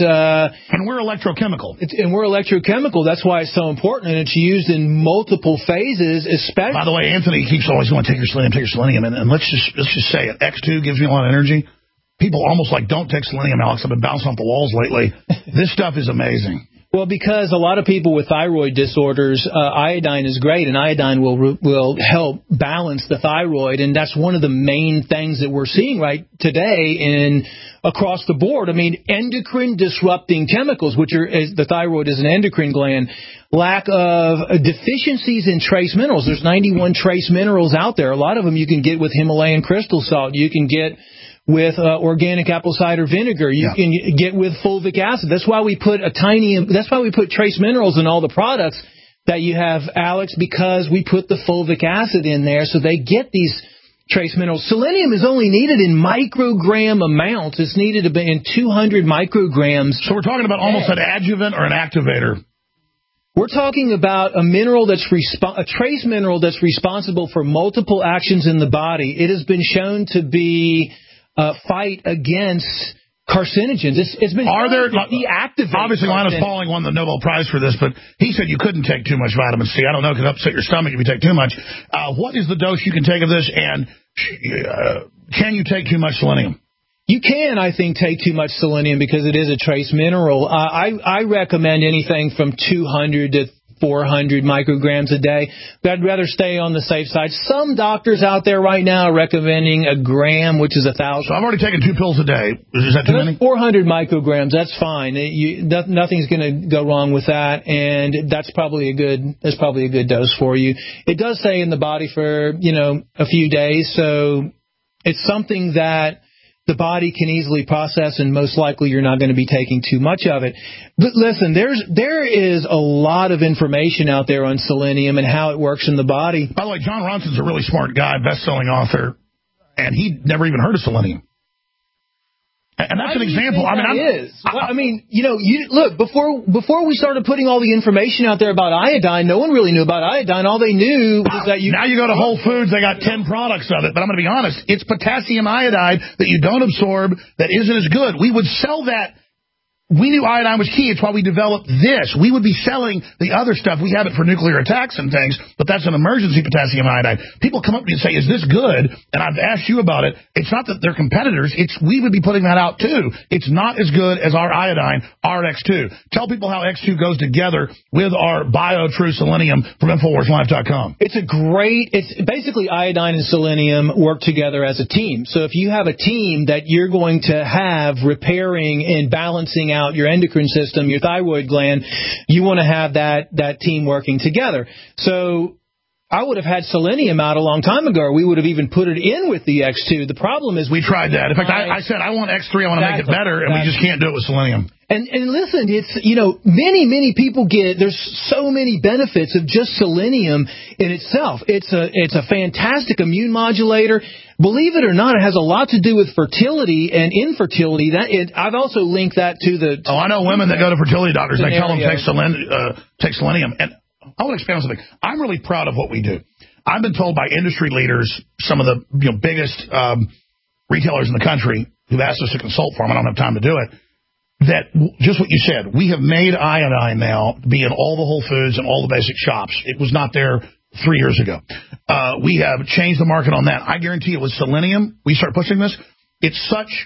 Speaker 3: And we're electrochemical.
Speaker 16: We're electrochemical. That's why it's so important, and it's used in multiple phases, especially...
Speaker 3: By the way, Anthony keeps always going, take your selenium, and let's just say it. X2 gives me a lot of energy. People almost like, don't take selenium, Alex. I've been bouncing off the walls lately. This stuff is amazing.
Speaker 16: Well, because a lot of people with thyroid disorders, iodine is great, and iodine will help balance the thyroid, and that's one of the main things that we're seeing right today across the board. I mean, endocrine disrupting chemicals, the thyroid is an endocrine gland, lack of deficiencies in trace minerals. There's 91 trace minerals out there. A lot of them you can get with Himalayan crystal salt. You can get with organic apple cider vinegar. You can get with fulvic acid. That's why we put trace minerals in all the products that you have, Alex, because we put the fulvic acid in there so they get these trace minerals. Selenium is only needed in microgram amounts. It's needed in 200 micrograms.
Speaker 3: So we're talking about almost an adjuvant or an activator.
Speaker 16: We're talking about a mineral a trace mineral that's responsible for multiple actions in the body. It has been shown to be fight against carcinogens. It's been deactivated.
Speaker 3: Obviously, Linus Pauling won the Nobel Prize for this, but he said you couldn't take too much vitamin C. I don't know, it could upset your stomach if you take too much. What is the dose you can take of this, and can you take too much selenium?
Speaker 16: You can, I think, take too much selenium because it is a trace mineral. I recommend anything from 200 to 400 micrograms a day, but I'd rather stay on the safe side. Some doctors out there right now are recommending a gram, which is 1,000.
Speaker 3: So I've already taken 2 pills a day. Is that too many?
Speaker 16: 400 micrograms, that's fine. Nothing's going to go wrong with that, and that's probably a good dose for you. It does stay in the body for, a few days, so it's something that the body can easily process, and most likely you're not going to be taking too much of it. But listen, there is a lot of information out there on selenium and how it works in the body.
Speaker 3: By the way, John Ronson's a really smart guy, best-selling author, and he never even heard of selenium. And that's an example.
Speaker 16: Look, before we started putting all the information out there about iodine, no one really knew about iodine. All they knew was that
Speaker 3: Now you go to Whole Foods, they got 10 products of it. But I'm going to be honest, it's potassium iodide that you don't absorb that isn't as good. We would sell that we knew iodine was key. It's why we developed this. We would be selling the other stuff. We have it for nuclear attacks and things, but that's an emergency potassium iodine. People come up to me and say, is this good? And I've asked you about it. It's not that they're competitors. It's we would be putting that out, too. It's not as good as our iodine, our X2. Tell people how X2 goes together with our BioTrue Selenium from InfoWarsLive.com.
Speaker 16: It's basically iodine and selenium work together as a team. So if you have a team that you're going to have repairing and balancing out your endocrine system, your thyroid gland, you want to have that team working together. So I would have had selenium out a long time ago, or we would have even put it in with the X2. The problem is
Speaker 3: we tried that. In fact, I said I want X3, I want to make it better, and we just can't do it with selenium.
Speaker 16: And listen, it's, many people there's so many benefits of just selenium in itself. It's a fantastic immune modulator. Believe it or not, it has a lot to do with fertility and infertility. I've also linked that to the...
Speaker 3: I know women that go to fertility doctors. They tell them take selenium. And I want to expand on something. I'm really proud of what we do. I've been told by industry leaders, some of the biggest retailers in the country who've asked us to consult for them, I don't have time to do it, that just what you said, we have made iodine now be in all the Whole Foods and all the basic shops. It was not there 3 years ago. We have changed the market on that. I guarantee you with selenium, we start pushing this, it's such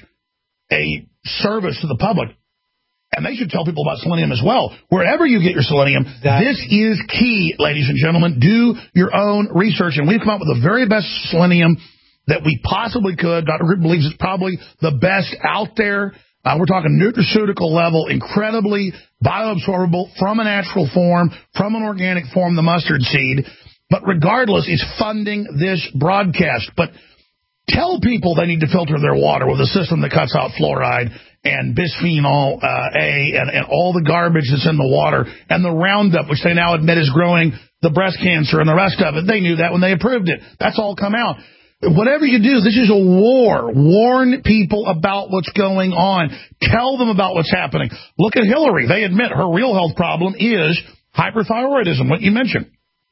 Speaker 3: a service to the public. And they should tell people about selenium as well. Wherever you get your selenium, this is key, ladies and gentlemen. Do your own research. And we've come up with the very best selenium that we possibly could. Dr. Group believes it's probably the best out there. We're talking nutraceutical level, incredibly bioabsorbable, from a natural form, from an organic form, the mustard seed. But regardless, it's funding this broadcast. But tell people they need to filter their water with a system that cuts out fluoride and bisphenol A and all the garbage that's in the water, and the Roundup, which they now admit is growing the breast cancer and the rest of it. They knew that when they approved it. That's all come out. Whatever you do, this is a war. Warn people about what's going on. Tell them about what's happening. Look at Hillary. They admit her real health problem is hyperthyroidism, what you mentioned.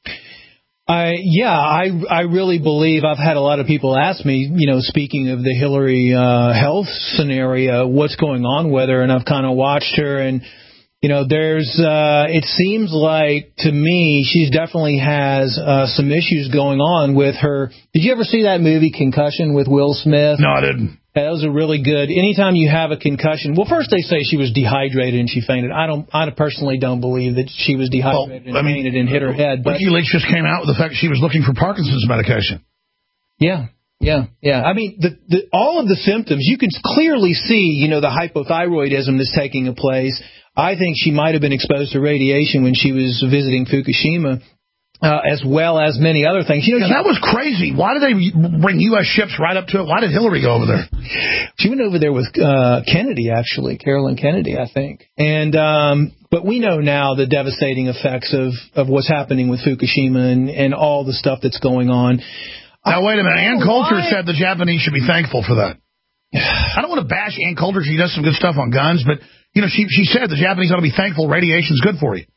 Speaker 16: I really believe I've had a lot of people ask me, speaking of the Hillary health scenario, what's going on with her, and I've kind of watched her, and there's it seems like to me she definitely has some issues going on with her. Did you ever see that movie Concussion with Will Smith?
Speaker 3: No, I didn't.
Speaker 16: That was a really good. Anytime you have a concussion, well, first they say she was dehydrated and she fainted. I personally don't believe that she was dehydrated and fainted and hit her head. But
Speaker 3: WikiLeaks just came out with the fact that she was looking for Parkinson's medication.
Speaker 16: Yeah. I mean, all of the symptoms, you can clearly see, the hypothyroidism that's taking place. I think she might have been exposed to radiation when she was visiting Fukushima. As well as many other things.
Speaker 3: That was crazy. Why did they bring U.S. ships right up to it? Why did Hillary go over there?
Speaker 16: She went over there with Kennedy, actually, Carolyn Kennedy, I think. And but we know now the devastating effects of what's happening with Fukushima and all the stuff that's going on.
Speaker 3: Now, wait a minute. Ann Coulter said the Japanese should be thankful for that. I don't want to bash Ann Coulter. She does some good stuff on guns. But, she said the Japanese ought to be thankful radiation's good for you.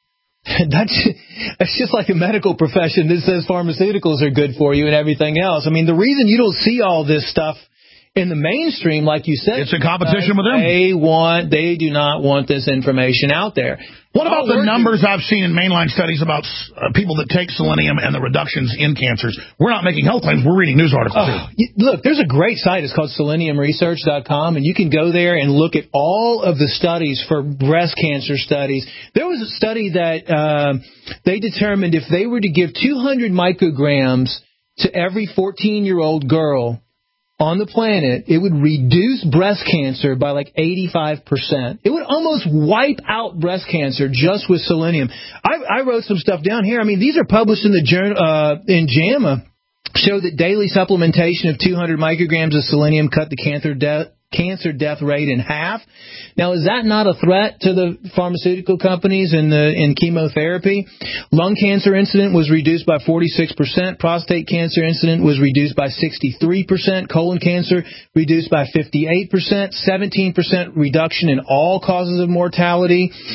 Speaker 16: That's just like a medical profession that says pharmaceuticals are good for you and everything else. I mean, the reason you don't see all this stuff in the mainstream, like you said,
Speaker 3: it's a competition with them.
Speaker 16: They do not want this information out there.
Speaker 3: What about the numbers I've seen in mainline studies about people that take selenium and the reductions in cancers? We're not making health claims. We're reading news articles.
Speaker 16: Look, there's a great site. It's called seleniumresearch.com, and you can go there and look at all of the studies for breast cancer studies. There was a study that they determined if they were to give 200 micrograms to every 14-year-old girl on the planet, it would reduce breast cancer by like 85%. It would almost wipe out breast cancer just with selenium. I wrote some stuff down here. I mean, these are published in the journal in JAMA. Show that daily supplementation of 200 micrograms of selenium cut the cancer death rate in half. Now, is that not a threat to the pharmaceutical companies in chemotherapy? Lung cancer incident was reduced by 46%. Prostate cancer incident was reduced by 63%. Colon cancer reduced by 58%. 17% reduction in all causes of mortality.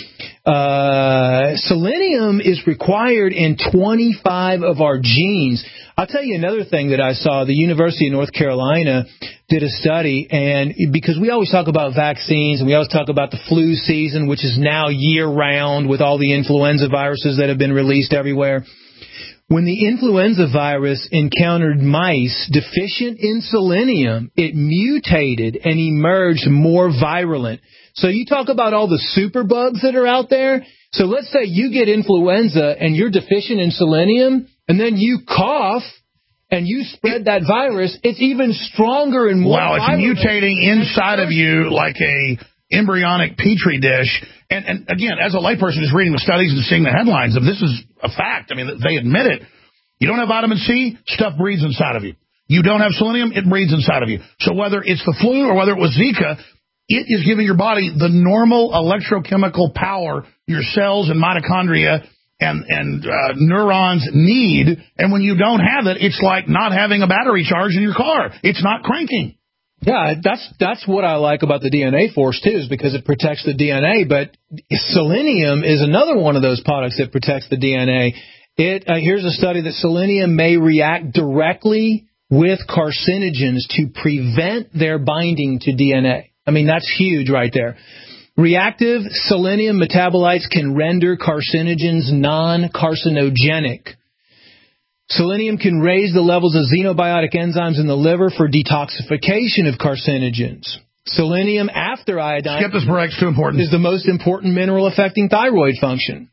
Speaker 16: Selenium is required in 25 of our genes. I'll tell you another thing that I saw. The University of North Carolina did a study, and because we always talk about vaccines and we always talk about the flu season, which is now year-round with all the influenza viruses that have been released everywhere. When the influenza virus encountered mice deficient in selenium, it mutated and emerged more virulent. So you talk about all the superbugs that are out there. So let's say you get influenza and you're deficient in selenium, and then you cough and you spread that virus. It's even stronger and more
Speaker 3: Wow, it's mutating inside of you like a embryonic petri dish. And again, as a layperson just reading the studies and seeing the headlines, if this is a fact, I mean, they admit it. You don't have vitamin C, stuff breeds inside of you. You don't have selenium, it breeds inside of you. So whether it's the flu or whether it was Zika, it is giving your body the normal electrochemical power your cells and mitochondria and neurons need. And when you don't have it, it's like not having a battery charge in your car. It's not cranking.
Speaker 16: Yeah, that's what I like about the DNA Force, too, is because it protects the DNA. But selenium is another one of those products that protects the DNA. Here's a study that selenium may react directly with carcinogens to prevent their binding to DNA. I mean, that's huge right there. Reactive selenium metabolites can render carcinogens non-carcinogenic. Selenium can raise the levels of xenobiotic enzymes in the liver for detoxification of carcinogens. Selenium after iodine
Speaker 3: Skip this break, it's too important.
Speaker 16: Is the most important mineral affecting thyroid function.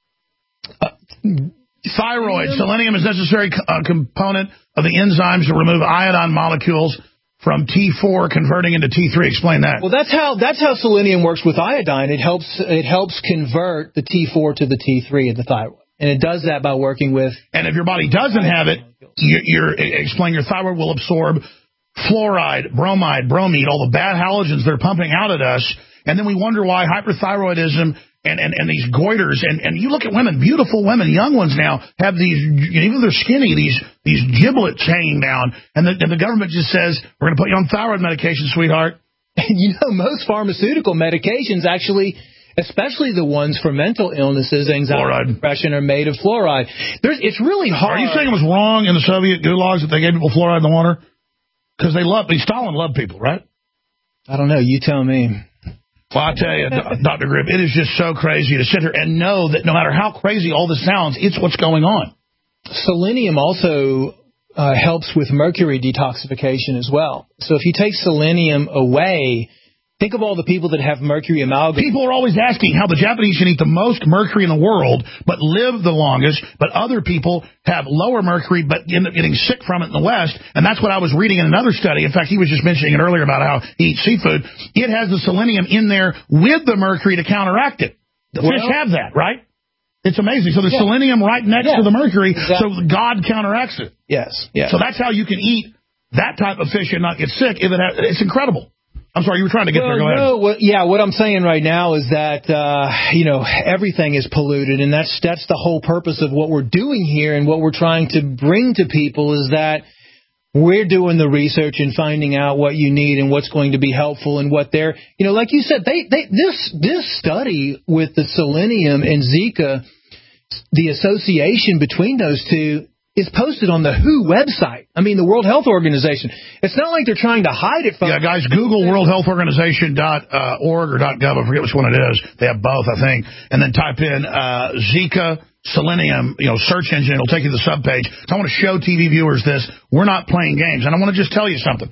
Speaker 3: Thyroid. Selenium is a necessary component of the enzymes to remove iodine molecules from T4 converting into T3. Explain that.
Speaker 16: Well, that's how selenium works with iodine. It helps convert the T4 to the T3 of the thyroid. And it does that by working with...
Speaker 3: And if your body doesn't have it, your thyroid will absorb fluoride, bromide, bromide, all the bad halogens they're pumping out at us. And then we wonder why hyperthyroidism and these goiters, and you look at women, beautiful women, young ones now, have these, even if they're skinny, these giblets hanging down. And the government just says, we're going to put you on thyroid medication, sweetheart.
Speaker 16: And most pharmaceutical medications actually... especially the ones for mental illnesses, anxiety, depression, are made of fluoride. It's really hard.
Speaker 3: Are you saying it was wrong in the Soviet gulags that they gave people fluoride in the water? Because Stalin loved people, right?
Speaker 16: I don't know. You tell me.
Speaker 3: Well, I tell you, Dr. Grip, it is just so crazy to sit here and know that no matter how crazy all this sounds, it's what's going on.
Speaker 16: Selenium also helps with mercury detoxification as well. So if you take selenium away... think of all the people that have mercury amalgam.
Speaker 3: People are always asking how the Japanese can eat the most mercury in the world but live the longest, but other people have lower mercury but end up getting sick from it in the West. And that's what I was reading in another study. In fact, he was just mentioning it earlier about how he eats seafood. It has the selenium in there with the mercury to counteract it. The fish have that, right? It's amazing. So there's selenium right next to the mercury, so God counteracts it.
Speaker 16: Yes.
Speaker 3: So that's how you can eat that type of fish and not get sick. It's incredible. I'm sorry, you were trying to get there. Go ahead.
Speaker 16: No, what I'm saying right now is that, everything is polluted, and that's the whole purpose of what we're doing here and what we're trying to bring to people is that we're doing the research and finding out what you need and what's going to be helpful and what they're, like you said, this study with the selenium and Zika, the association between those two, is posted on the WHO website. I mean, the World Health Organization. It's not like they're trying to hide it from...
Speaker 3: Yeah, guys, Google worldhealthorganization.org or .gov. I forget which one it is. They have both, I think. And then type in Zika selenium, search engine. It'll take you to the subpage. So I want to show TV viewers this. We're not playing games. And I want to just tell you something.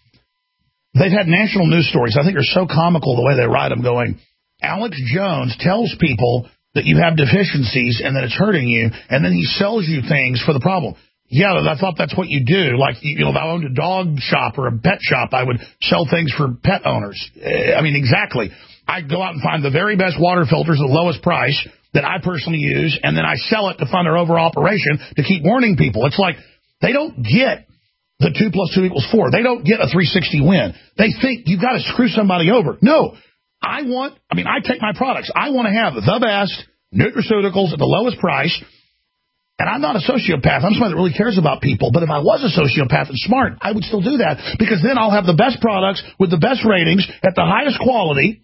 Speaker 3: They've had national news stories. I think are so comical the way they write them going, Alex Jones tells people that you have deficiencies and that it's hurting you, and then he sells you things for the problem. Yeah, I thought that's what you do. Like, if I owned a dog shop or a pet shop, I would sell things for pet owners. I mean, exactly. I'd go out and find the very best water filters at the lowest price that I personally use, and then I sell it to fund their overall operation to keep warning people. It's like they don't get the 2 + 2 = 4. They don't get a 360 win. They think you've got to screw somebody over. No. I take my products. I want to have the best nutraceuticals at the lowest price. And I'm not a sociopath. I'm somebody that really cares about people. But if I was a sociopath and smart, I would still do that because then I'll have the best products with the best ratings at the highest quality.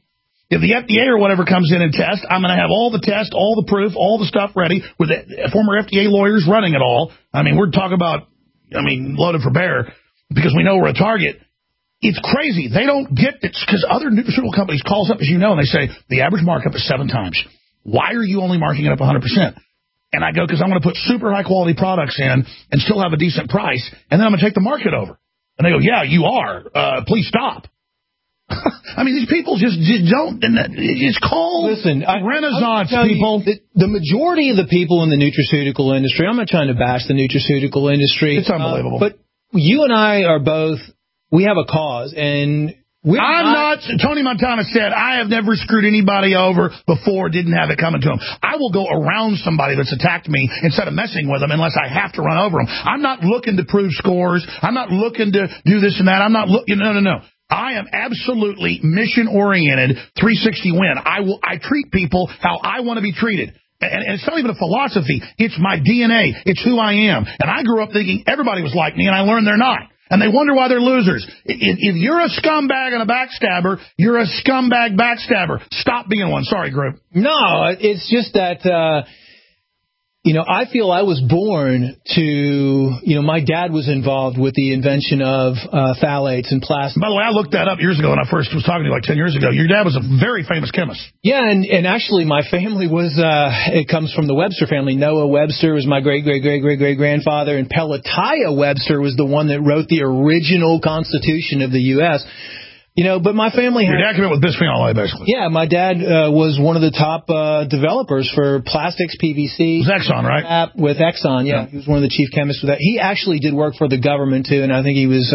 Speaker 3: If the FDA or whatever comes in and tests, I'm going to have all the tests, all the proof, all the stuff ready with the former FDA lawyers running it all. I mean, we're talking about, loaded for bear because we know we're a target. It's crazy. They don't get it because other nutraceutical companies calls up, as you know, and they say, the average markup is 7 times. Why are you only marking it up 100%? And I go, because I'm going to put super high-quality products in and still have a decent price, and then I'm going to take the market over. And they go, yeah, you are. Please stop. I mean, these people just don't. It's called Renaissance, people.
Speaker 16: The majority of the people in the nutraceutical industry, I'm not trying to bash the nutraceutical industry.
Speaker 3: It's unbelievable.
Speaker 16: But you and I are both, we have a cause, and I'm not.
Speaker 3: Tony Montana said, I have never screwed anybody over before, didn't have it coming to him. I will go around somebody that's attacked me instead of messing with them unless I have to run over them. I'm not looking to prove scores. I'm not looking to do this and that. I'm not looking. No. I am absolutely mission-oriented, 360 win. I treat people how I want to be treated. And it's not even a philosophy. It's my DNA. It's who I am. And I grew up thinking everybody was like me, and I learned they're not. And they wonder why they're losers. If you're a scumbag and a backstabber, you're a scumbag backstabber. Stop being one. Sorry, group.
Speaker 16: No, it's just that... I feel I was born to, my dad was involved with the invention of phthalates and plastics.
Speaker 3: By the way, I looked that up years ago when I first was talking to you, like 10 years ago. Your dad was a very famous chemist.
Speaker 16: Yeah, and actually my family was, it comes from the Webster family. Noah Webster was my great-great-great-great-great-grandfather, and Pelatiah Webster was the one that wrote the original Constitution of the U.S., but my family
Speaker 3: Your dad came up with bisphenol A, basically.
Speaker 16: Yeah, my dad was one of the top developers for plastics, PVC.
Speaker 3: It was Exxon, right?
Speaker 16: With Exxon, yeah. He was one of the chief chemists with that. He actually did work for the government, too, and I think he was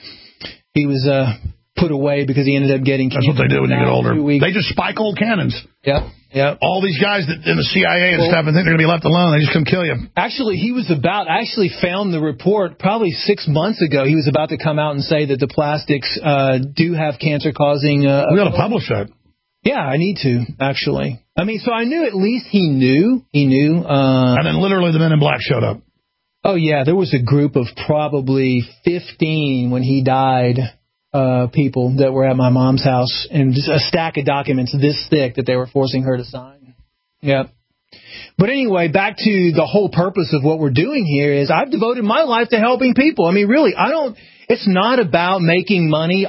Speaker 16: put away because he ended up getting cancer.
Speaker 3: That's what they do when you get older. They just spike old cannons.
Speaker 16: Yep.
Speaker 3: All these guys that in the CIA and stuff and think they're going to be left alone, they just come kill you.
Speaker 16: Actually, I actually found the report probably 6 months ago. He was about to come out and say that the plastics do have cancer-causing...
Speaker 3: we got to publish that.
Speaker 16: Yeah, I need to, actually. So I knew at least he knew.
Speaker 3: And then literally the men in black showed up.
Speaker 16: Oh, yeah, there was a group of probably 15 when he died... people that were at my mom's house, and just a stack of documents this thick that they were forcing her to sign. Yep. But anyway, back to the whole purpose of what we're doing here is I've devoted my life to helping people. Really, it's not about making money.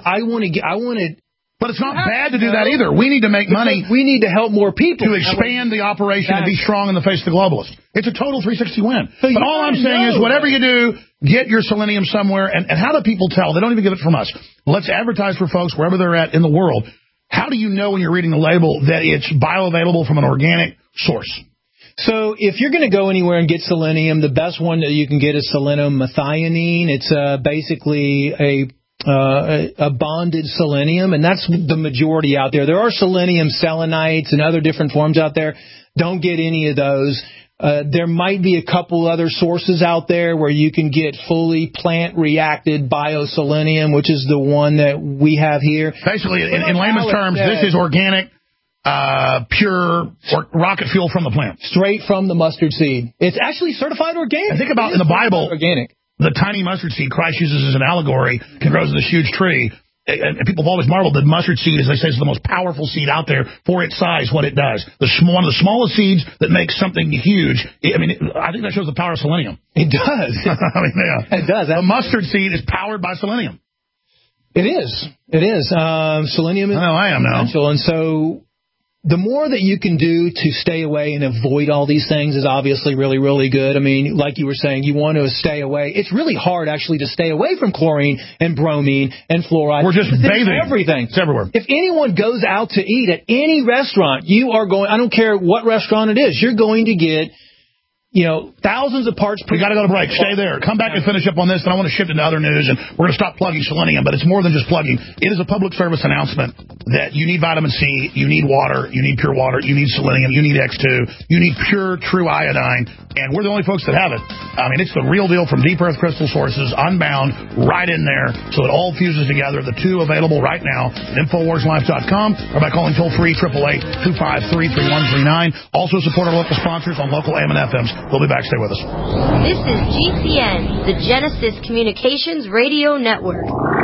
Speaker 3: But it's not bad to do that either. We need to make money.
Speaker 16: We need to help more people.
Speaker 3: To expand the operation and be strong in the face of the globalists. It's a total 360 win. But all I'm saying is whatever you do, get your selenium somewhere. And how do people tell? They don't even get it from us. Let's advertise for folks wherever they're at in the world. How do you know when you're reading the label that it's bioavailable from an organic source?
Speaker 16: So if you're going to go anywhere and get selenium, the best one that you can get is selenium methionine. It's basically a bonded selenium, and that's the majority out there. There are selenium selenites and other different forms out there. Don't get any of those. There might be a couple other sources out there where you can get fully plant-reacted bioselenium, which is the one that we have here.
Speaker 3: Basically, in layman's terms, this is organic, pure rocket fuel from the plant.
Speaker 16: Straight from the mustard seed. It's actually certified organic.
Speaker 3: And think about in the Bible,
Speaker 16: organic.
Speaker 3: The tiny mustard seed Christ uses as an allegory can grow to this huge tree. And people have always marveled that mustard seed, as they say, is the most powerful seed out there for its size, what it does. One of the smallest seeds that makes something huge. I think that shows the power of selenium.
Speaker 16: It does. It does.
Speaker 3: The mustard seed is powered by selenium.
Speaker 16: It is. Selenium is
Speaker 3: I am now.
Speaker 16: essential. And so the more that you can do to stay away and avoid all these things is obviously really, really good. Like you were saying, you want to stay away. It's really hard, actually, to stay away from chlorine and bromine and fluoride.
Speaker 3: We're just bathing.
Speaker 16: Everything.
Speaker 3: It's everywhere.
Speaker 16: If anyone goes out to eat at any restaurant, I don't care what restaurant it is, you're going to get thousands of parts per...
Speaker 3: We got to go to break. Stay there. Come back and finish up on this, and I want to shift into other news, and we're going to stop plugging selenium, but it's more than just plugging. It is a public service announcement that you need vitamin C, you need water, you need pure water, you need selenium, you need X2, you need pure, true iodine, and we're the only folks that have it. It's the real deal from deep earth crystal sources, unbound, right in there, so it all fuses together. The two available right now at InfoWarsLife.com or by calling toll-free 888-253-3139. Also support our local sponsors on local AM and FMs. We'll be back. Stay with us.
Speaker 18: This is GCN, the Genesis Communications Radio Network.